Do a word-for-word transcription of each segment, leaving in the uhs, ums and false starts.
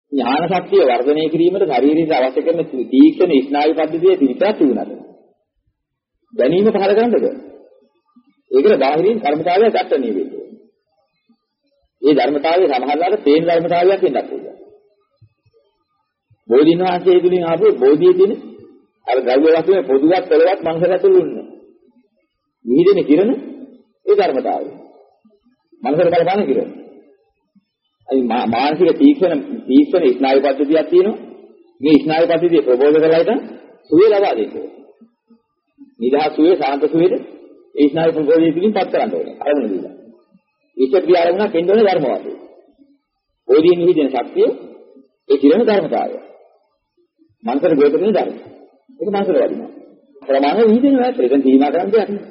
ඥාන ශක්තිය වර්ධනය කිරීමට ශරීරයට අවශ්‍ය කරන තීක්ෂණ ස්නායු පද්ධතියේ විතරක් තිබුණාද? දැනීම පහර ගන්නද? ඒකට බාහිරින් කර්මතාවය දක්වන්නේ වෙන්නේ. මේ ධර්මතාවයේ සමහරවිට තේන ධර්මතාවයක් වෙන්නත් පුළුවන්. බෝධීන් වහන්සේ තුලින් ආපු බෝධියේ තියෙන අර ද්‍රව්‍ය වස්තුවේ පොදුවත් පෙරවත් මනසට ඇතුළු වෙන්නේ. විහිදෙන කිරණ ඒ ධර්මතාවය. මනසට බලපාන කිරණ. අයි මානසික තීක්ෂණ තීක්ෂණ ස්නායු පද්ධතියක් තියෙනවා. මේ ස්නායු පද්ධතිය ප්‍රබෝධ කරලා සුවේ ලබා දෙන්නේ. නිදහස් සුවේ සාන්ත සුවේද ඒ ස්නායු ප්‍රබෝධය තුලින් පත් කරන්න ඕනේ. අරමුණ දීලා. ඊට පියාරමුණක් එන්න ඕනේ ධර්මවාදී. බෝධියෙන් විහිදෙන ශක්තිය ඒ කිරණ ධර්මතාවය. මනසට ගොඩනගෙන ධර්ම. ඒක මනසට වදිනවා. ප්‍රමාණය විහිදෙනවා ඇත්තට. ඒක තීමා කරන්න දෙයක් නෑ.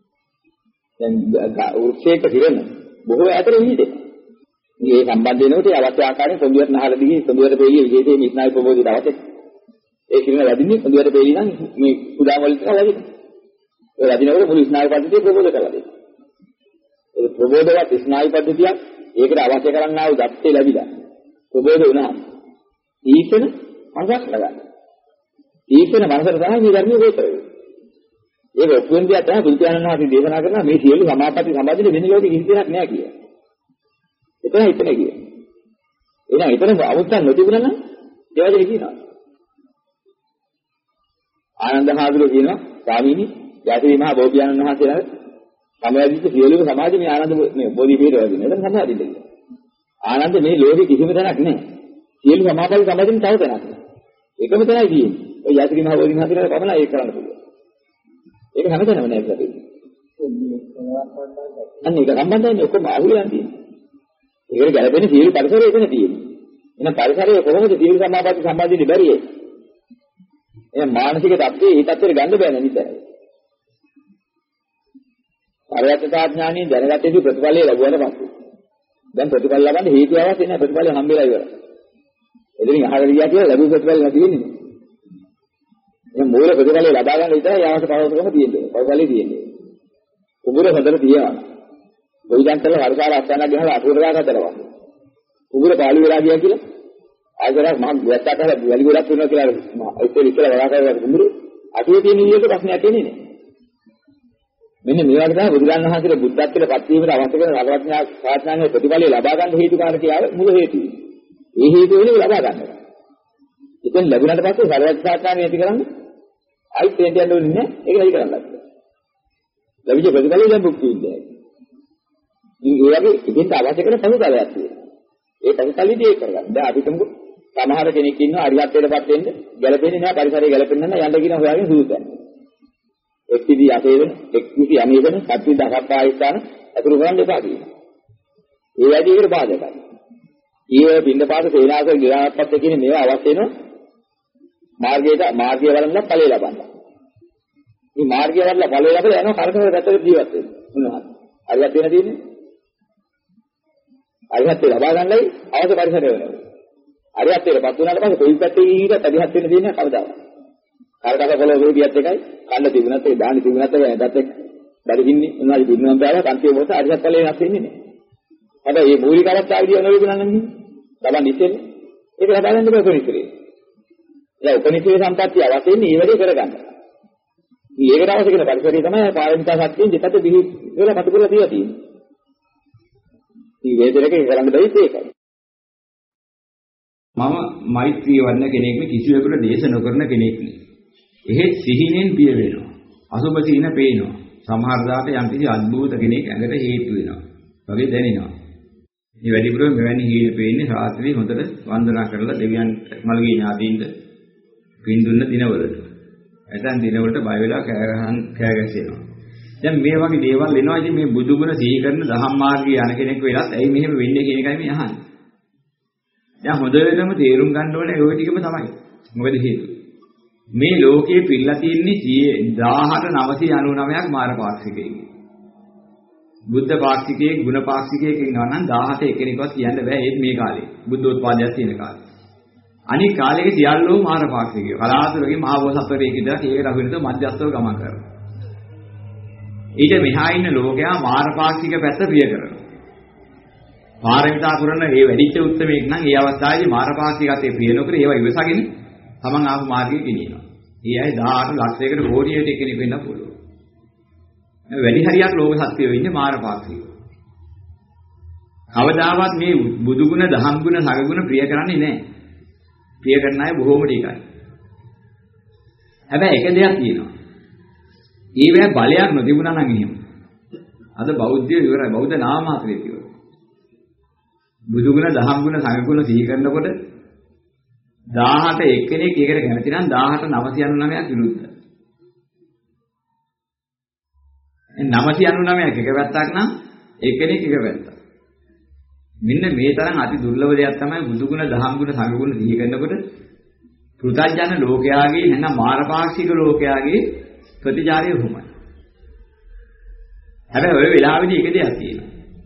දැන් උර්ෂේක කිරණ බොහෝ ඈතට විහිදෙනවා. මේ සම්බන්ධ වෙනකොට ඒ අවශ්‍ය ආකාරයෙන් පොදුවට නහර දිගේ පොදුවට පෙළිය විශේෂයෙන් ස්නායු ප්‍රබෝධයට අවශ්‍ය. ඒ කිරණ වැඩින්නේ පොදුවට පෙළිය නම් මේ කුඩාම වලට වැඩිනවා. ඒ වැඩිනකොට මුළු ස්නායු පද්ධතිය ප්‍රබෝධ කරලා දෙනවා. ඒ ප්‍රබෝධවත් ස්නායු පද්ධතියක් ඒකට අවශ්‍ය කරන්නා වූ දත්තේ ලැබිලා. ප්‍රබෝධ වුණා. ඊකන මනසක් ලගන්න. ඊකන මනසට තමයි මේ ධර්මයේ වේතර වෙන්නේ. ඒක ඔප්පුවෙන් දිහා තමයි බුදු පියාණන් වහන්සේ දේශනා කරනවා මේ සියලු සමාපatti සම්බන්ධිත වෙන ලෝකෙ කිසි දෙයක් නෑ කියලා. එතන හිතන කිය. එහෙනම් එතන අවුත්තක් නොතිබුණා නම් ඒවලේ කියනවා. ආනන්ද හාමුදුරුවෝ කියනවා ස්වාමීනි යටි මහා බෝධියන්න් වහන්සේලා සමවැදිච්ච සියලුම සමාජ මේ ආනන්ද මේ බෝධි පීඨ වදින. එතන සමාදින්න කියනවා. ආනන්ද මේ ලෝකෙ කිසිම තැනක් නෑ. සියලු සමාපatti සමාජෙන් තව තැනක් නෑ. එකම තැනයි තියෙන්නේ. ඔය යටි මහා බෝධින් වහන්සේලා පමණයි ඒක කරන්න පුළුවන්. ඒක හැමතැනම නෑ කියලා තියෙන්නේ. අන්න ඒක සම්බන්ධයෙන් ඔක්කොම අහුවෙලා තියෙන්නේ. ඒකට ගැලපෙන සියලු පරිසරය එතන තියෙන්නේ. එහෙනම් පරිසරය කොහොමද සියලු සමාපatti සම්බන්ධින්නේ බැරියේ? එහෙනම් මානසික தත්ත්වයේ ඒ தත්ත්වෙට ගන්න බෑ නේද? පරයත්තා ඥානිය දැනගත්තේ ප්‍රතිඵලය ලැබුවාට පස්සේ. දැන් ප්‍රතිඵල ලබන්න හේතු අවශ්‍ය නැහැ ප්‍රතිඵලය හම්බෙලා ඉවරයි. එදිරින් අහකට ගියා කියලා ලැබු ප්‍රතිඵල නැති වෙන්නේ. එහෙනම් මූල ප්‍රතිඵලය ලබා ගන්න විතරයි යාමට පවසකම තියෙන්නේ. පවසලේ තියෙන්නේ. උගුර හොදලා තියනවා. ඔයිදන්තල වර්ෂාල අස්සනක් ගහලා අතුරට ගාගත්තා. උගුර පාළු වෙලා ගියා කියලා ආයතරක් මම වැත්තා කරලා වැලි ගොඩක් වෙනවා කියලා ඉතින් ඉස්සලා වඩා කරලා උගුර අතුරේ තියෙන ඉන්නේ ප්‍රශ්නයක් එන්නේ නේ. මෙන්න මේ වගේ තමයි බුදුරජාණන් වහන්සේගේ බුද්ධත්වයට පත් වීමට අවශ්‍ය කරන රාජඥා සාධනාවේ ප්‍රතිඵලය ලබා ගන්න හේතුකාරකයාව මුල හේතුව. ඒ හේතු වෙලේ ලබා ගන්නවා. ඉතින් ලැබුණාට පස්සේ සරලත් සාධනාවේ ඇති කරන්නේ ආයිත් දෙන්න යන්න ඕනේ නැහැ. ඒක නැති කරන්න ලක්ෂණ. ලැබිච්ච ප්‍රතිඵලය දැන් භුක්ති විඳිනවා. ඉතින් ඒ වගේ ඉතින් අවශ්‍ය කරන පසුතලයක් තියෙනවා. ඒ පසුතලෙදී ඒක කරගන්න. දැන් අපි තුමුකෝ සමහර කෙනෙක් ඉන්නවා අරිහත්ත්වයටපත් වෙන්න ගැළපෙන්නේ නැහැ පරිසරය ගැළපෙන්නේ නැහැ යන්න කියන හොයාගෙන සූතන. එක්විදි අපේ වෙන එක්විදි අනේ වෙන සත්‍ය දහක් ආයතන අතුරු කරන්න එපා කියනවා. ඒ වැඩි එකට බාධායි. ඊයේ බින්දපාත සේනාසක ගිරාපත් කියන මේවා අවශ්‍ය වෙනවා. මාර්ගයට මාර්ගය වලන්න ඵලය ලබන්න. මේ මාර්ගය වලලා ඵලය ලැබලා යනවා කරකවල පැත්තට ජීවත් වෙන්න. මොනවද? අරිහත් වෙන තියෙන්නේ. අරිහත් ලබා ගන්නයි අවශ්‍ය පරිසරය වෙනවා. අරිහත්ත්වයටපත් වුණාට පස්සේ කොයි පැත්තේ ගිහින් අරිහත් වෙන්න දෙන්නේ කවදාවත්. කාර්කක පොළ රෝගියත් එකයි, කන්න තිබුණත් ඒ දානි තිබුණත් ඒ ඇදත් එක්ක බඩගින්නේ උනාලි දින්නම් බෑලා කන්තිය මොකද අරිහත් ඵලේ නැස් වෙන්නේ නැහැ. හැබැයි මේ මූලික අවස්ථාවේදී අනුවිදුණා නම් බලන්න ඉතින්නේ. ඒක ලබා ගන්න බෑ උපනිශ්‍රේ. ඒ උපනිශ්‍රේ සම්පත්තිය අවශ්‍ය වෙන්නේ මේ වැඩේ කරගන්න. මේකට අවශ්‍ය කරන පරිසරය තමයි පාරමිතා ශක්තියෙන් දෙකට බිහි වෙලා කටු කරලා තියලා තියෙන්නේ. මේ වේදනකේ කරන්න බැරි ඒකයි. මම මෛත්‍රී වර්ණ කෙනෙක් කිසිවෙකුට දේශ නොකරන කෙනෙක් නේ. එහෙත් සිහිනෙන් පිය වෙනවා. අසුබ සීන පේනවා. සමහර දාට යම් කිසි අද්භූත කෙනෙක් ඇඟට හේතු වෙනවා. වගේ දැනෙනවා. මේ වැඩිපුරම මෙවැනි හේන පේන්නේ රාත්‍රියේ හොඳට වන්දනා කරලා දෙවියන් මළගේ ඥාතීන්ට පින් දුන්න දිනවලට. ඇතන් දිනවලට බය වෙලා කෑ ගහන් කෑ ගැසෙනවා. දැන් මේ වගේ දේවල් එනවා. ඉතින් මේ බුදු ගුණ සිහි කරන දහම් මාර්ගයේ යන කෙනෙක් වෙලත් ඇයි මෙහෙම වෙන්නේ කියන එකයි මේ අහන්නේ. දැන් හොඳටම තේරුම් ගන්න ඕනේ ওই ටිකම තමයි. මොකද හේතුව? මේ ලෝකයේ පිළිලා තියෙන්නේ දහහට නවසිය අනූනවයක් මාර පාක්ෂිකයෙක්. බුද්ධ පාක්ෂිකයෙක්, ගුණ පාක්ෂිකයෙක් ඉන්නවා නම් දහහට එකිනෙකවත් කියන්න බෑ ඒත් මේ කාලේ. බුද්ධෝත්පාදයක් තියෙන කාලේ. අනිත් කාලෙක සියල්ලෝ මාර පාක්ෂිකයෝ. කලාතුරකින් මහ බෝසත්වරයෙක් ඉඳලා ඒක රහුවිනද මධ්‍යස්ථව ගමන් කරනවා. ඊට මෙහා ඉන්න ලෝකයා මාර පාක්ෂික පැත්ත ප්‍රිය කරනවා. පාරමිතා පුරන මේ වැඩිච්ච උත්තරමෙක් නම් ඒ අවස්ථාවේදී මාරපාක්ෂිකත්වයේ ප්‍රිය නොකර ඒවා ඉවසගෙන තමන් ආපු මාර්ගයේ ගෙනියනවා. ඒ අය දහඅට ලක්ෂයකට කෝටියකට කෙනෙක් වෙන්න පුළුවන්. වැඩි හරියක් ලෝක සත්‍යයේ ඉන්නේ මාරපාක්ෂිකව. කවදාවත් මේ බුදු ගුණ, දහම් ගුණ, සග ගුණ ප්‍රිය කරන්නේ නැහැ. ප්‍රිය කරන අය බොහෝම ටිකයි. හැබැයි එක දෙයක් තියෙනවා. ඊවේ බලයක් නොතිබුණා නම් එහෙම. අද බෞද්ධයෝ ඉවරයි. බෞද්ධ නාම මාත්‍රේ ඉවරයි. බුදු ගුණ, දහම් ගුණ, සග ගුණ සිහි කරනකොට දහඅට එක්කෙනෙක් ඒකට කැමති නම් දහඅට නවසිය අනූනවයක් විරුද්ධයි. නවසිය අනූනවයක් එක පැත්තක් නම් එක්කෙනෙක් එක පැත්තක්. මෙන්න මේ තරම් අති දුර්ලභ දෙයක් තමයි බුදු ගුණ, දහම් ගුණ, සංඝ ගුණ සිහි කරනකොට පෘථග්ජන ලෝකයාගේ නැත්නම් මාරපාක්ෂික ලෝකයාගේ ප්‍රතිචාරය වුමයි. හැබැයි ඔය වෙලාවේදී එක දෙයක් තියෙනවා.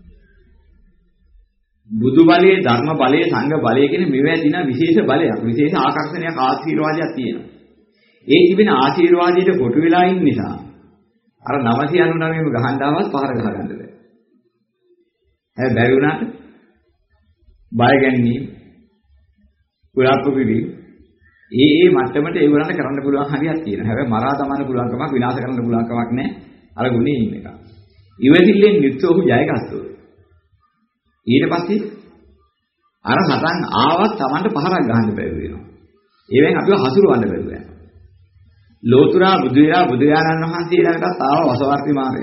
බුදු බලයේ, ධර්ම බලයේ, සංඝ බලයේ කියන මේවා තියෙන විශේෂ බලයක්, විශේෂ ආකර්ෂණයක්, ආශිර්වාදයක් තියෙනවා. ඒ තිබෙන ආශිර්වාදයට කොටු වෙලා ඉන්න නිසා අර නවසිය අනූනවයම ගහන්න ආවත් පහර ගහ ගන්න බැහැ. හැබැයි බැරි වුණාට බය ගැනීම, කුලප්පු පිළි ඒ ඒ මට්ටමට ඒගොල්ලන්ට කරන්න පුළුවන් හරියක් තියෙනවා. හැබැයි මරා දමන්න පුළුවන් කමක්, විනාශ කරන්න පුළුවන් කමක් නැහැ. අර ගුණේ ඉන්න එක. ඉවසිල්ලෙන් නිත්‍යෝහු ජයගත්තොත්. ඊට පස්සේ අර සතන් ආවත් Tamanට පහරක් ගහන්න බැරි වෙනවා. ඒවෙන් අපිව හසුරවන්න බැරි වෙනවා. ලෝතුරා බුදු විලා බුදුයාණන් වහන්සේලාටත් ආව වසවර්ති මාරය.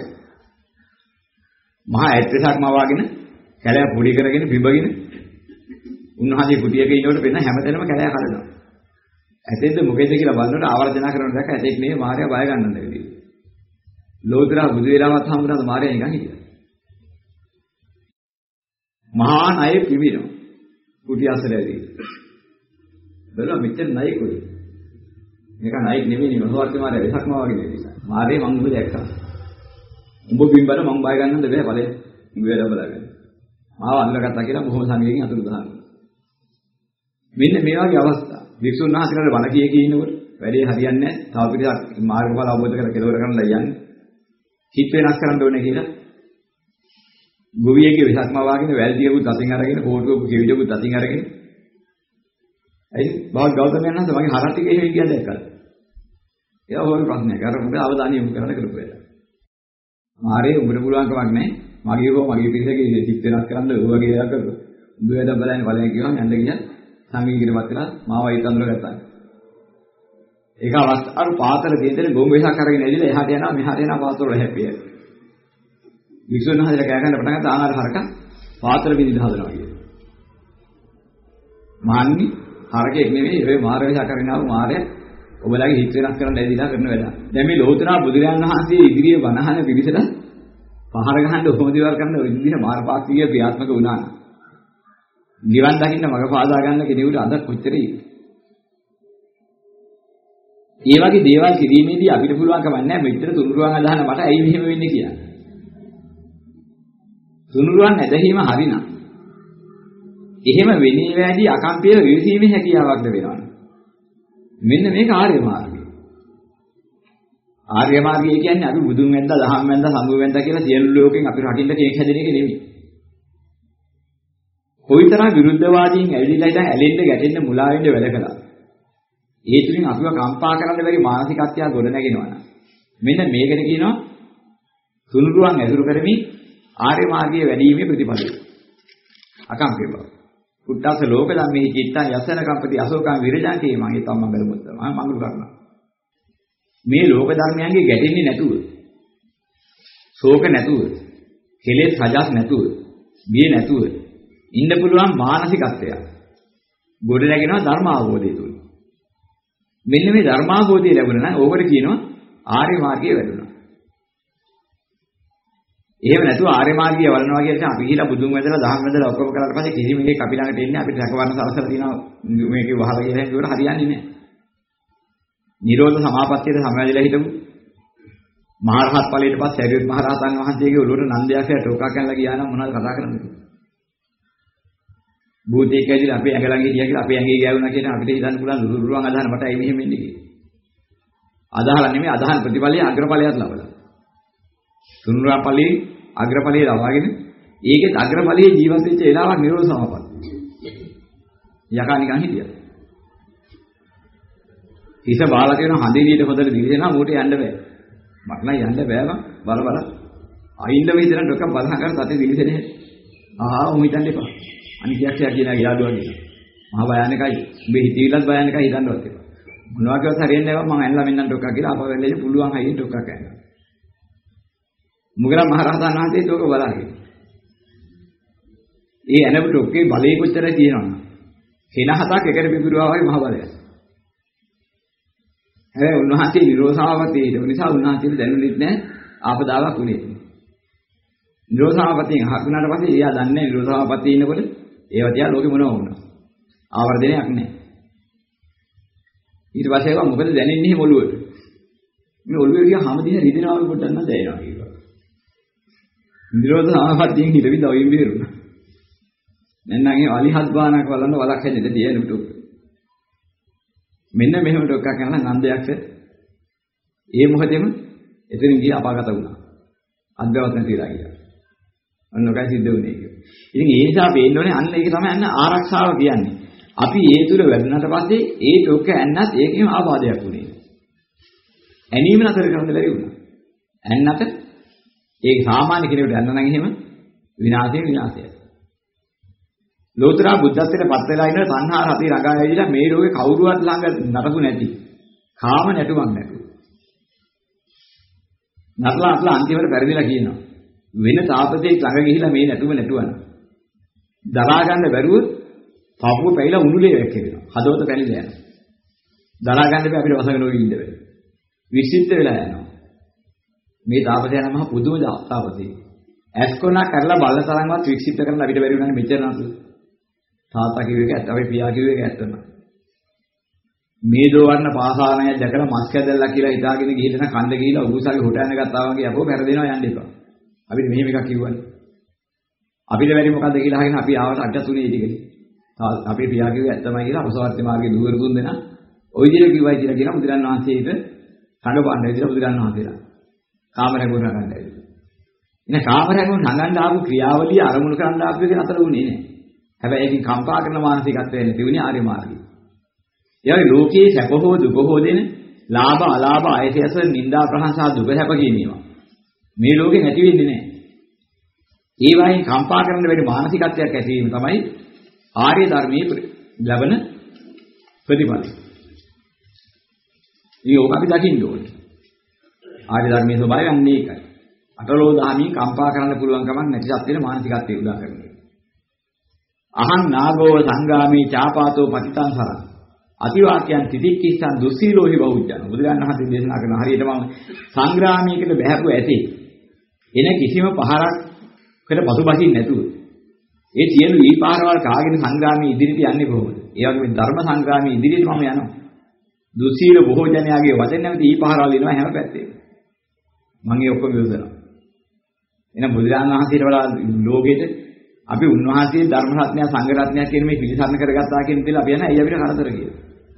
මහා ඇත්‍රසක් මවාගෙන කැලෑ පුඩි කරගෙන බිඹගෙන උන්වහන්සේ කුටියක ඉන්නකොට වෙන හැමතැනම කැලෑ කඩනවා. ඇතෙන්ද මොකේද කියලා බලනකොට ආවර්ජනා කරන දැක්ක ඇතෙක් නෙවෙයි මාරයා බය ගන්නද වෙලී. ලෝතුරා බුදු විලාවත් හම්බුනාද මාරයා නිකන් හිටියා. මහා ණය පිවිනවා. කුටි අසරේදී. බලන්න මෙච්චර ණය කොයි. මේක ණයක් නෙවෙයි නේ වසවර්ති මාරයා වෙසක්ම වගේ නිසා. මාරේ මං උඹ දැක්කා. උඹ බිම්බර මං බය ගන්නද බෑ ඵලෙ. උඹ වෙලා බලාගෙන. මාව අල්ලගත්තා කියලා බොහොම සංවේගයෙන් අතුරු දහනවා. මෙන්න මේ වගේ අවස්ථා. වික්ෂුන් වහන්සේලාට වණ කිය කී ඉන්නකොට වැඩේ හරියන්නේ නැහැ. තව පිටක් මාර්ගඵල අවබෝධ කර කෙලවර කරන්නලා යන්නේ. හිත වෙනස් කරන්න ඕනේ කියලා. ගොවියෙක්ගේ වෙසක්ම වාගෙන වැල්දියකුත් අතින් අරගෙන කෝටුවක කෙවිදකුත් අතින් අරගෙන. අයි බාහක් ගෞතමයන් වහන්සේ මගේ හරක් ටික එහෙම කියන්නේ දැක්කද? එයා හොල් ප්‍රශ්නයක්. අර මොකද අවධානය යොමු කරන්න කරපු වෙලාව. මාරේ උඹට පුළුවන් කමක් නැහැ. මගේ හෝ මගේ පිරිසගේ හිත වෙනස් කරන්න ඔය වගේ දේවල් කරලා. උඹ වැඩ බලන්නේ බලන්නේ කියවම යන්න ගියා. සංගීතයටපත් වෙලා මාව අයිත් අඳුර ගත්තා. ඒක අවස්ථාව පාතල දෙන්දේ ගොම් වෙසක් අරගෙන ඇවිල්ලා එහාට යනවා මෙහාට යනවා පාතල වල හැප්පිය. වික්ෂුන් වහන්සේලා කෑ ගන්න පටන් ගත්තා ආහාර හරක පාතල විදිහට හදනවා කියන්නේ. මාන්නි හරකෙක් නෙවෙයි ඒ මාර වෙසක් අරගෙන ආව මාරය ඔබලාගේ හිත වෙනස් කරන්න ඇවිල්ලා කරන වැඩ. දැන් මේ ලෝතනා බුදුරජාණන් වහන්සේ ඉදිරියේ වනහන පිරිසට පහර ගහන්න ඔහොම දේවල් කරන ඔය විදිහට මාරපාක්ෂිකය ක්‍රියාත්මක වුණා නම් නිවන් දකින්න මඟ පාදා ගන්න කෙනෙකුට අද කොච්චරයි. ඒ වගේ දේවල් කිරීමේදී අපිට පුළුවන් කමක් නැහැ මෙච්චර තුනුරුවන් අදහන මට ඇයි මෙහෙම වෙන්නේ කියලා. තුනුරුවන් ඇදහිම හරිනම් එහෙම වෙන්නේ වැඩි අකම්පිය විසීමේ හැකියාවක් ලැබෙනවා. මෙන්න මේක ආර්ය මාර්ගය. ආර්ය මාර්ගය කියන්නේ අපි බුදුන් වැඳලා දහම් වැඳලා සම්බුව වැඳලා කියලා සියලු ලෝකෙන් අපි රටින්න කෙනෙක් හැදෙන එක නෙමෙයි. කොයිතරම් විරුද්ධවාදීන් ඇවිල්ලා ඉතින් ඇලෙන්න ගැටෙන්න මුලා වෙන්න වැඩ කළා. ඒ තුලින් අපිව කම්පා කරන්න බැරි මානසිකත්වයක් ගොඩ නැගෙනවා. මෙන්න මේකට කියනවා තුනුරුවන් ඇසුරු කරමින් ආර්ය මාර්ගයේ වැඩිීමේ ප්‍රතිපලය. අකම්පේ බව. පුත්තස ලෝක ධම්මේ චිත්තං යසන කම්පති අශෝකං විරජාන්තේ මං ඒ තමංගල මුත්ත මම මඟුල් කරනවා. මේ ලෝක ධර්මයන්ගේ ගැටෙන්නේ නැතුව ශෝක නැතුව කෙලෙස් රජස් නැතුව බිය නැතුව ඉන්න පුළුවන් මානසිකත්වයක් ගොඩ නැගෙනවා ධර්ම අවබෝධය තුල. මෙන්න මේ ධර්ම අවබෝධය ලැබුණා නම් ඕකට කියනවා ආර්ය මාර්ගයේ වැඩුණා. එහෙම නැතුව ආර්ය මාර්ගය වළනවා කියන එක අපි ගිහිලා බුදුන් වැදලා දහම් වැදලා ඔක්කොම කරලා පස්සේ කිසිම එකක් අපි ළඟට එන්නේ අපිට රැකවරණ සලසලා තියෙනවා මේකේ වහලා කියලා හිතුවට හරියන්නේ නැහැ. නිරෝධ සමාපත්තියට සමවැදිලා හිටපු මහරහත් ඵලයට පස්සේ සරියුත් මහ රහතන් වහන්සේගේ ඔළුවට නන්දයාගේ ටෝකා කැල්ලා ගියා නම් මොනවද කතා කරන්නේ? භූතයෙක් ඇවිල්ලා අපේ ඇඟ ළඟ ගියා කියලා අපේ ඇඟේ ගෑවුනා කියන අපිට හිතන්න පුළුවන් දුරුරුවන් අදහන මට ඇයි මෙහෙම වෙන්නේ කියලා. අදහලා නෙමෙයි අදහන ප්‍රතිඵලයේ අග්‍රඵලයක් ලබලා. තුන්වන ඵලයේ අග්‍රඵලයේ ලබාගෙන ඒකෙත් අග්‍රඵලයේ ජීවත් වෙච්ච වෙලාවක් නිරෝධ සමාපatti. යකා නිකන් හිටියා. හිස බාලා තියෙන හඳිනියට හොදට දිවිසෙනවා මූට යන්න බෑ. මට නම් යන්න බෑ බං බල බල. අයින්ද වේදන ඩොක්ක බලහන් කරලා තතේ දිවිසෙන්නේ. ආහා උන් හිතන්න එපා. අනිතියක් කියනවා යාළුවා කියනවා. මහා භයානකයි. උඹේ හිතවිල්ලත් භයානකයි හිතන්නවත් එපා. මොනවා කියවත් හරියන්නේ නැහැ මම ඇල්ලා මෙන්නම් ඩොක්ක කියලා අපව වෙලෙදි පුළුවන් හයියෙන් ඩොක්ක කෑනවා. මුගලන් මහ රහතන් වහන්සේත් ඕක බලාගෙන. ඒ එනබ ඩොක්කේ බලේ කොච්චර තියෙනවද? කෙන හතක් එකට පිපිරුවා වගේ මහ බලයක්. හැබැයි උන්වහන්සේ නිරෝධාවතේ ඒ නිසා උන්වහන්සේට දැනුනෙත් නැහැ ආපදාවක් උනේ. නිරෝධාවතෙන් හකුණාට පස්සේ එයා දන්නේ නිරෝධාවතේ ඉන්නකොට ඒව තියා ලෝකෙ මොනව වුණා. ආවර්ජනයක් නැහැ. ඊට පස්සේ ඒවා මොකද දැනෙන්නේ මොළුවට. මේ ඔළුවේ ගියා හැම දින රිදෙනවා පොඩ්ඩක් නම් දැනෙනවා කියලා. නිරෝධාවතෙන් හිතවිද ඔයින් බේරුණා. දැන් නම් ඒ අලිහත් බානක් වලන්න වලක් හැදෙන්න තියෙන උටු. මෙන්න මෙහෙම ඩොක්කක් කරන නන්දයක්ස ඒ මොහොතේම එතනින් ගිය අපාගත වුණා. අද්දවත් නැතිලා ගියා. අන්න ඔකයි සිද්ධ වුණේ ඒක. ඉතින් ඒ නිසා පේන්න ඕනේ අන්න ඒක තමයි අන්න ආරක්ෂාව කියන්නේ. අපි ඒ තුල වැඩුණාට පස්සේ ඒ ඩොක්ක ඇන්නත් ඒකේම ආබාධයක් වුණේ. ඇනීම නතර කරන්න බැරි වුණා. ඇන්නත ඒක සාමාන්‍ය කෙනෙකුට ඇන්න නම් එහෙම විනාශය විනාශයයි. ලෝතර බුද්ධත්වයට පත් වෙලා ඉන්න සංහාර හතේ රඟා ඇවිදලා මේ රෝගේ කවුරුවත් ළඟ නටපු නැති කාම නැටුමක් නැතුව. නටලා අట్లా අන්තිමට පෙරදිලා කියනවා. වෙන තාපතේ ළඟ ගිහිලා මේ නැටුම නැටුවන. දරා ගන්න බැරුව පාපුව පැයිලා උණුලේ වැක්කෙනවා. හදවත පැලිලා යනවා. දරා ගන්න බෑ අපිට වසගෙන ඔය ඉන්න බෑ. විශ්ිෂ්ට වෙලා යනවා. මේ තාපතය නම් මහ පුදුම තාපතේ. ඇස්කොනා කරලා බල්ල තරම්වත් විශ්ිෂ්ට කරන්න අපිට බැරි වුණානේ මෙච්චර නතු. තාත්තා කිව්ව එක ඇත්ත අපි පියා කිව්ව එක ඇත්ත තමයි. මේ දෝවන්න පාසානය දැකලා මස් කැදල්ලා කියලා හිතාගෙන ගිහිල්ලා කන්ද ගිහිල්ලා උගුසාවේ හොටන්න ගත්තා වගේ අපෝ පෙරදෙනවා යන්න එපා. අපිට මෙහෙම එකක් කිව්වනේ. අපිට වැඩි මොකද්ද කියලා අහගෙන අපි ආවට අට තුනේ ඉතිකේ. අපේ පියා කිව්ව ඇත්තමයි කියලා අපසවර්ති මාර්ගයේ දුවර දුන් දෙනා ওই විදිහට කිව්වයි කියලා කියන බුදුරන් වහන්සේට කඩපාන්න විදිහට බුදුරන් වහන්සේලා කාමරේ ගොඩ නගන්න ඇවිල්ලා. ඉතින් කාමරේ ගොඩ නගන්න ආපු ක්‍රියාවලිය අරමුණු කරන්න ආපු එක නතර වුණේ නෑ. හැබැයි ඒකෙන් කම්පා කරන මානසිකත්වය නැතිවෙන්නේ ආර්ය මාර්ගය. ඒ වගේ ලෝකයේ සැප හෝ දුක හෝ දෙන ලාභ අලාභ ආයතයස නිന്ദා ප්‍රහංසා දුක සැප කියනවා. මේ ලෝකේ නැති වෙන්නේ නැහැ. ඒ වයින් කම්පා කරන වෙලේ මානසිකත්වයක් ඇති වීම තමයි ආර්ය ධර්මයේ ලැබෙන ප්‍රතිඵලය. මේ ඕක අපි දකින්න ඕනේ. ආර්ය ධර්මයේ ස්වභාවය අන්නේ ඒකයි. අටලෝ දහමින් කම්පා කරන්න පුළුවන් කමක් නැති සත්‍යෙන මානසිකත්වයේ උදා කරනවා. අහං නාගෝ සංගාමී චාපාතෝ පතිතං සරං අතිවාක්‍යයන් තිතික්කිස්සන් දුස්සීලෝහි බෞද්ධයන් බුදුරජාණන් වහන්සේ දේශනා කරන හරියට මම සංග්‍රාමයකට බහැපු ඇති එන කිසිම පහරකට පසුබසින් නැතුව ඒ සියලු ඊපාරවල් කාගෙන සංග්‍රාමී ඉදිරියට යන්නේ කොහොමද? ඒ වගේම ධර්ම සංග්‍රාමී ඉදිරියට මම යනවා. දුස්සීල බොහෝ ජනයාගේ වචන නැමැති ඊපාරවල් එනවා හැම පැත්තේම. මම ඒ ඔක්කොම යොදනවා. එහෙනම් බුදුරජාණන් වහන්සේට වඩා ලෝකෙට අපි උන්වහන්සේ ධර්ම රත්නය සංඝ රත්නය කියන මේ පිළිසරණ කරගත්තා කියන දේ අපි යන ඇයි අපිට කරදර කියලා.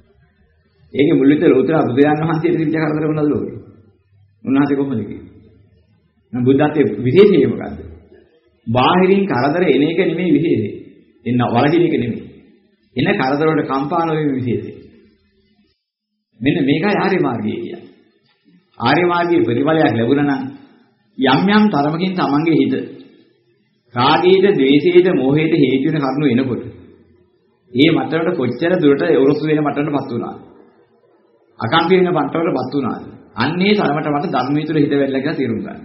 ඒකේ මුල් විතර උතර බුදුරජාණන් වහන්සේට තිබ්බ කරදර මොනවද ලෝකේ? උන්වහන්සේ කොහොමද කිව්වේ? නම් බුද්ධත්වයේ විශේෂය මොකද්ද? බාහිරින් කරදර එන එක නෙමෙයි විශේෂය. එන්න වලකින එක නෙමෙයි. එන කරදර වලට කම්පා නොවීම විශේෂය. මෙන්න මේකයි ආර්ය මාර්ගය කියන්නේ. ආර්ය මාර්ගයේ ප්‍රතිඵලයක් ලැබුණා නම් යම් යම් තරමකින් තමන්ගේ හිත රාගයට, ද්වේෂයට, මෝහයට හේතු වෙන කරුණු එනකොට ඒ මට්ටමට කොච්චර දුරට එවරොස් වෙන මට්ටමටපත් වුණාද? අකම්පිත වෙන මට්ටමටපත් වුණාද? අන්නේ තරමට මට ධර්මයේ තුල හිත වැල්ලා කියලා තේරුම් ගන්න.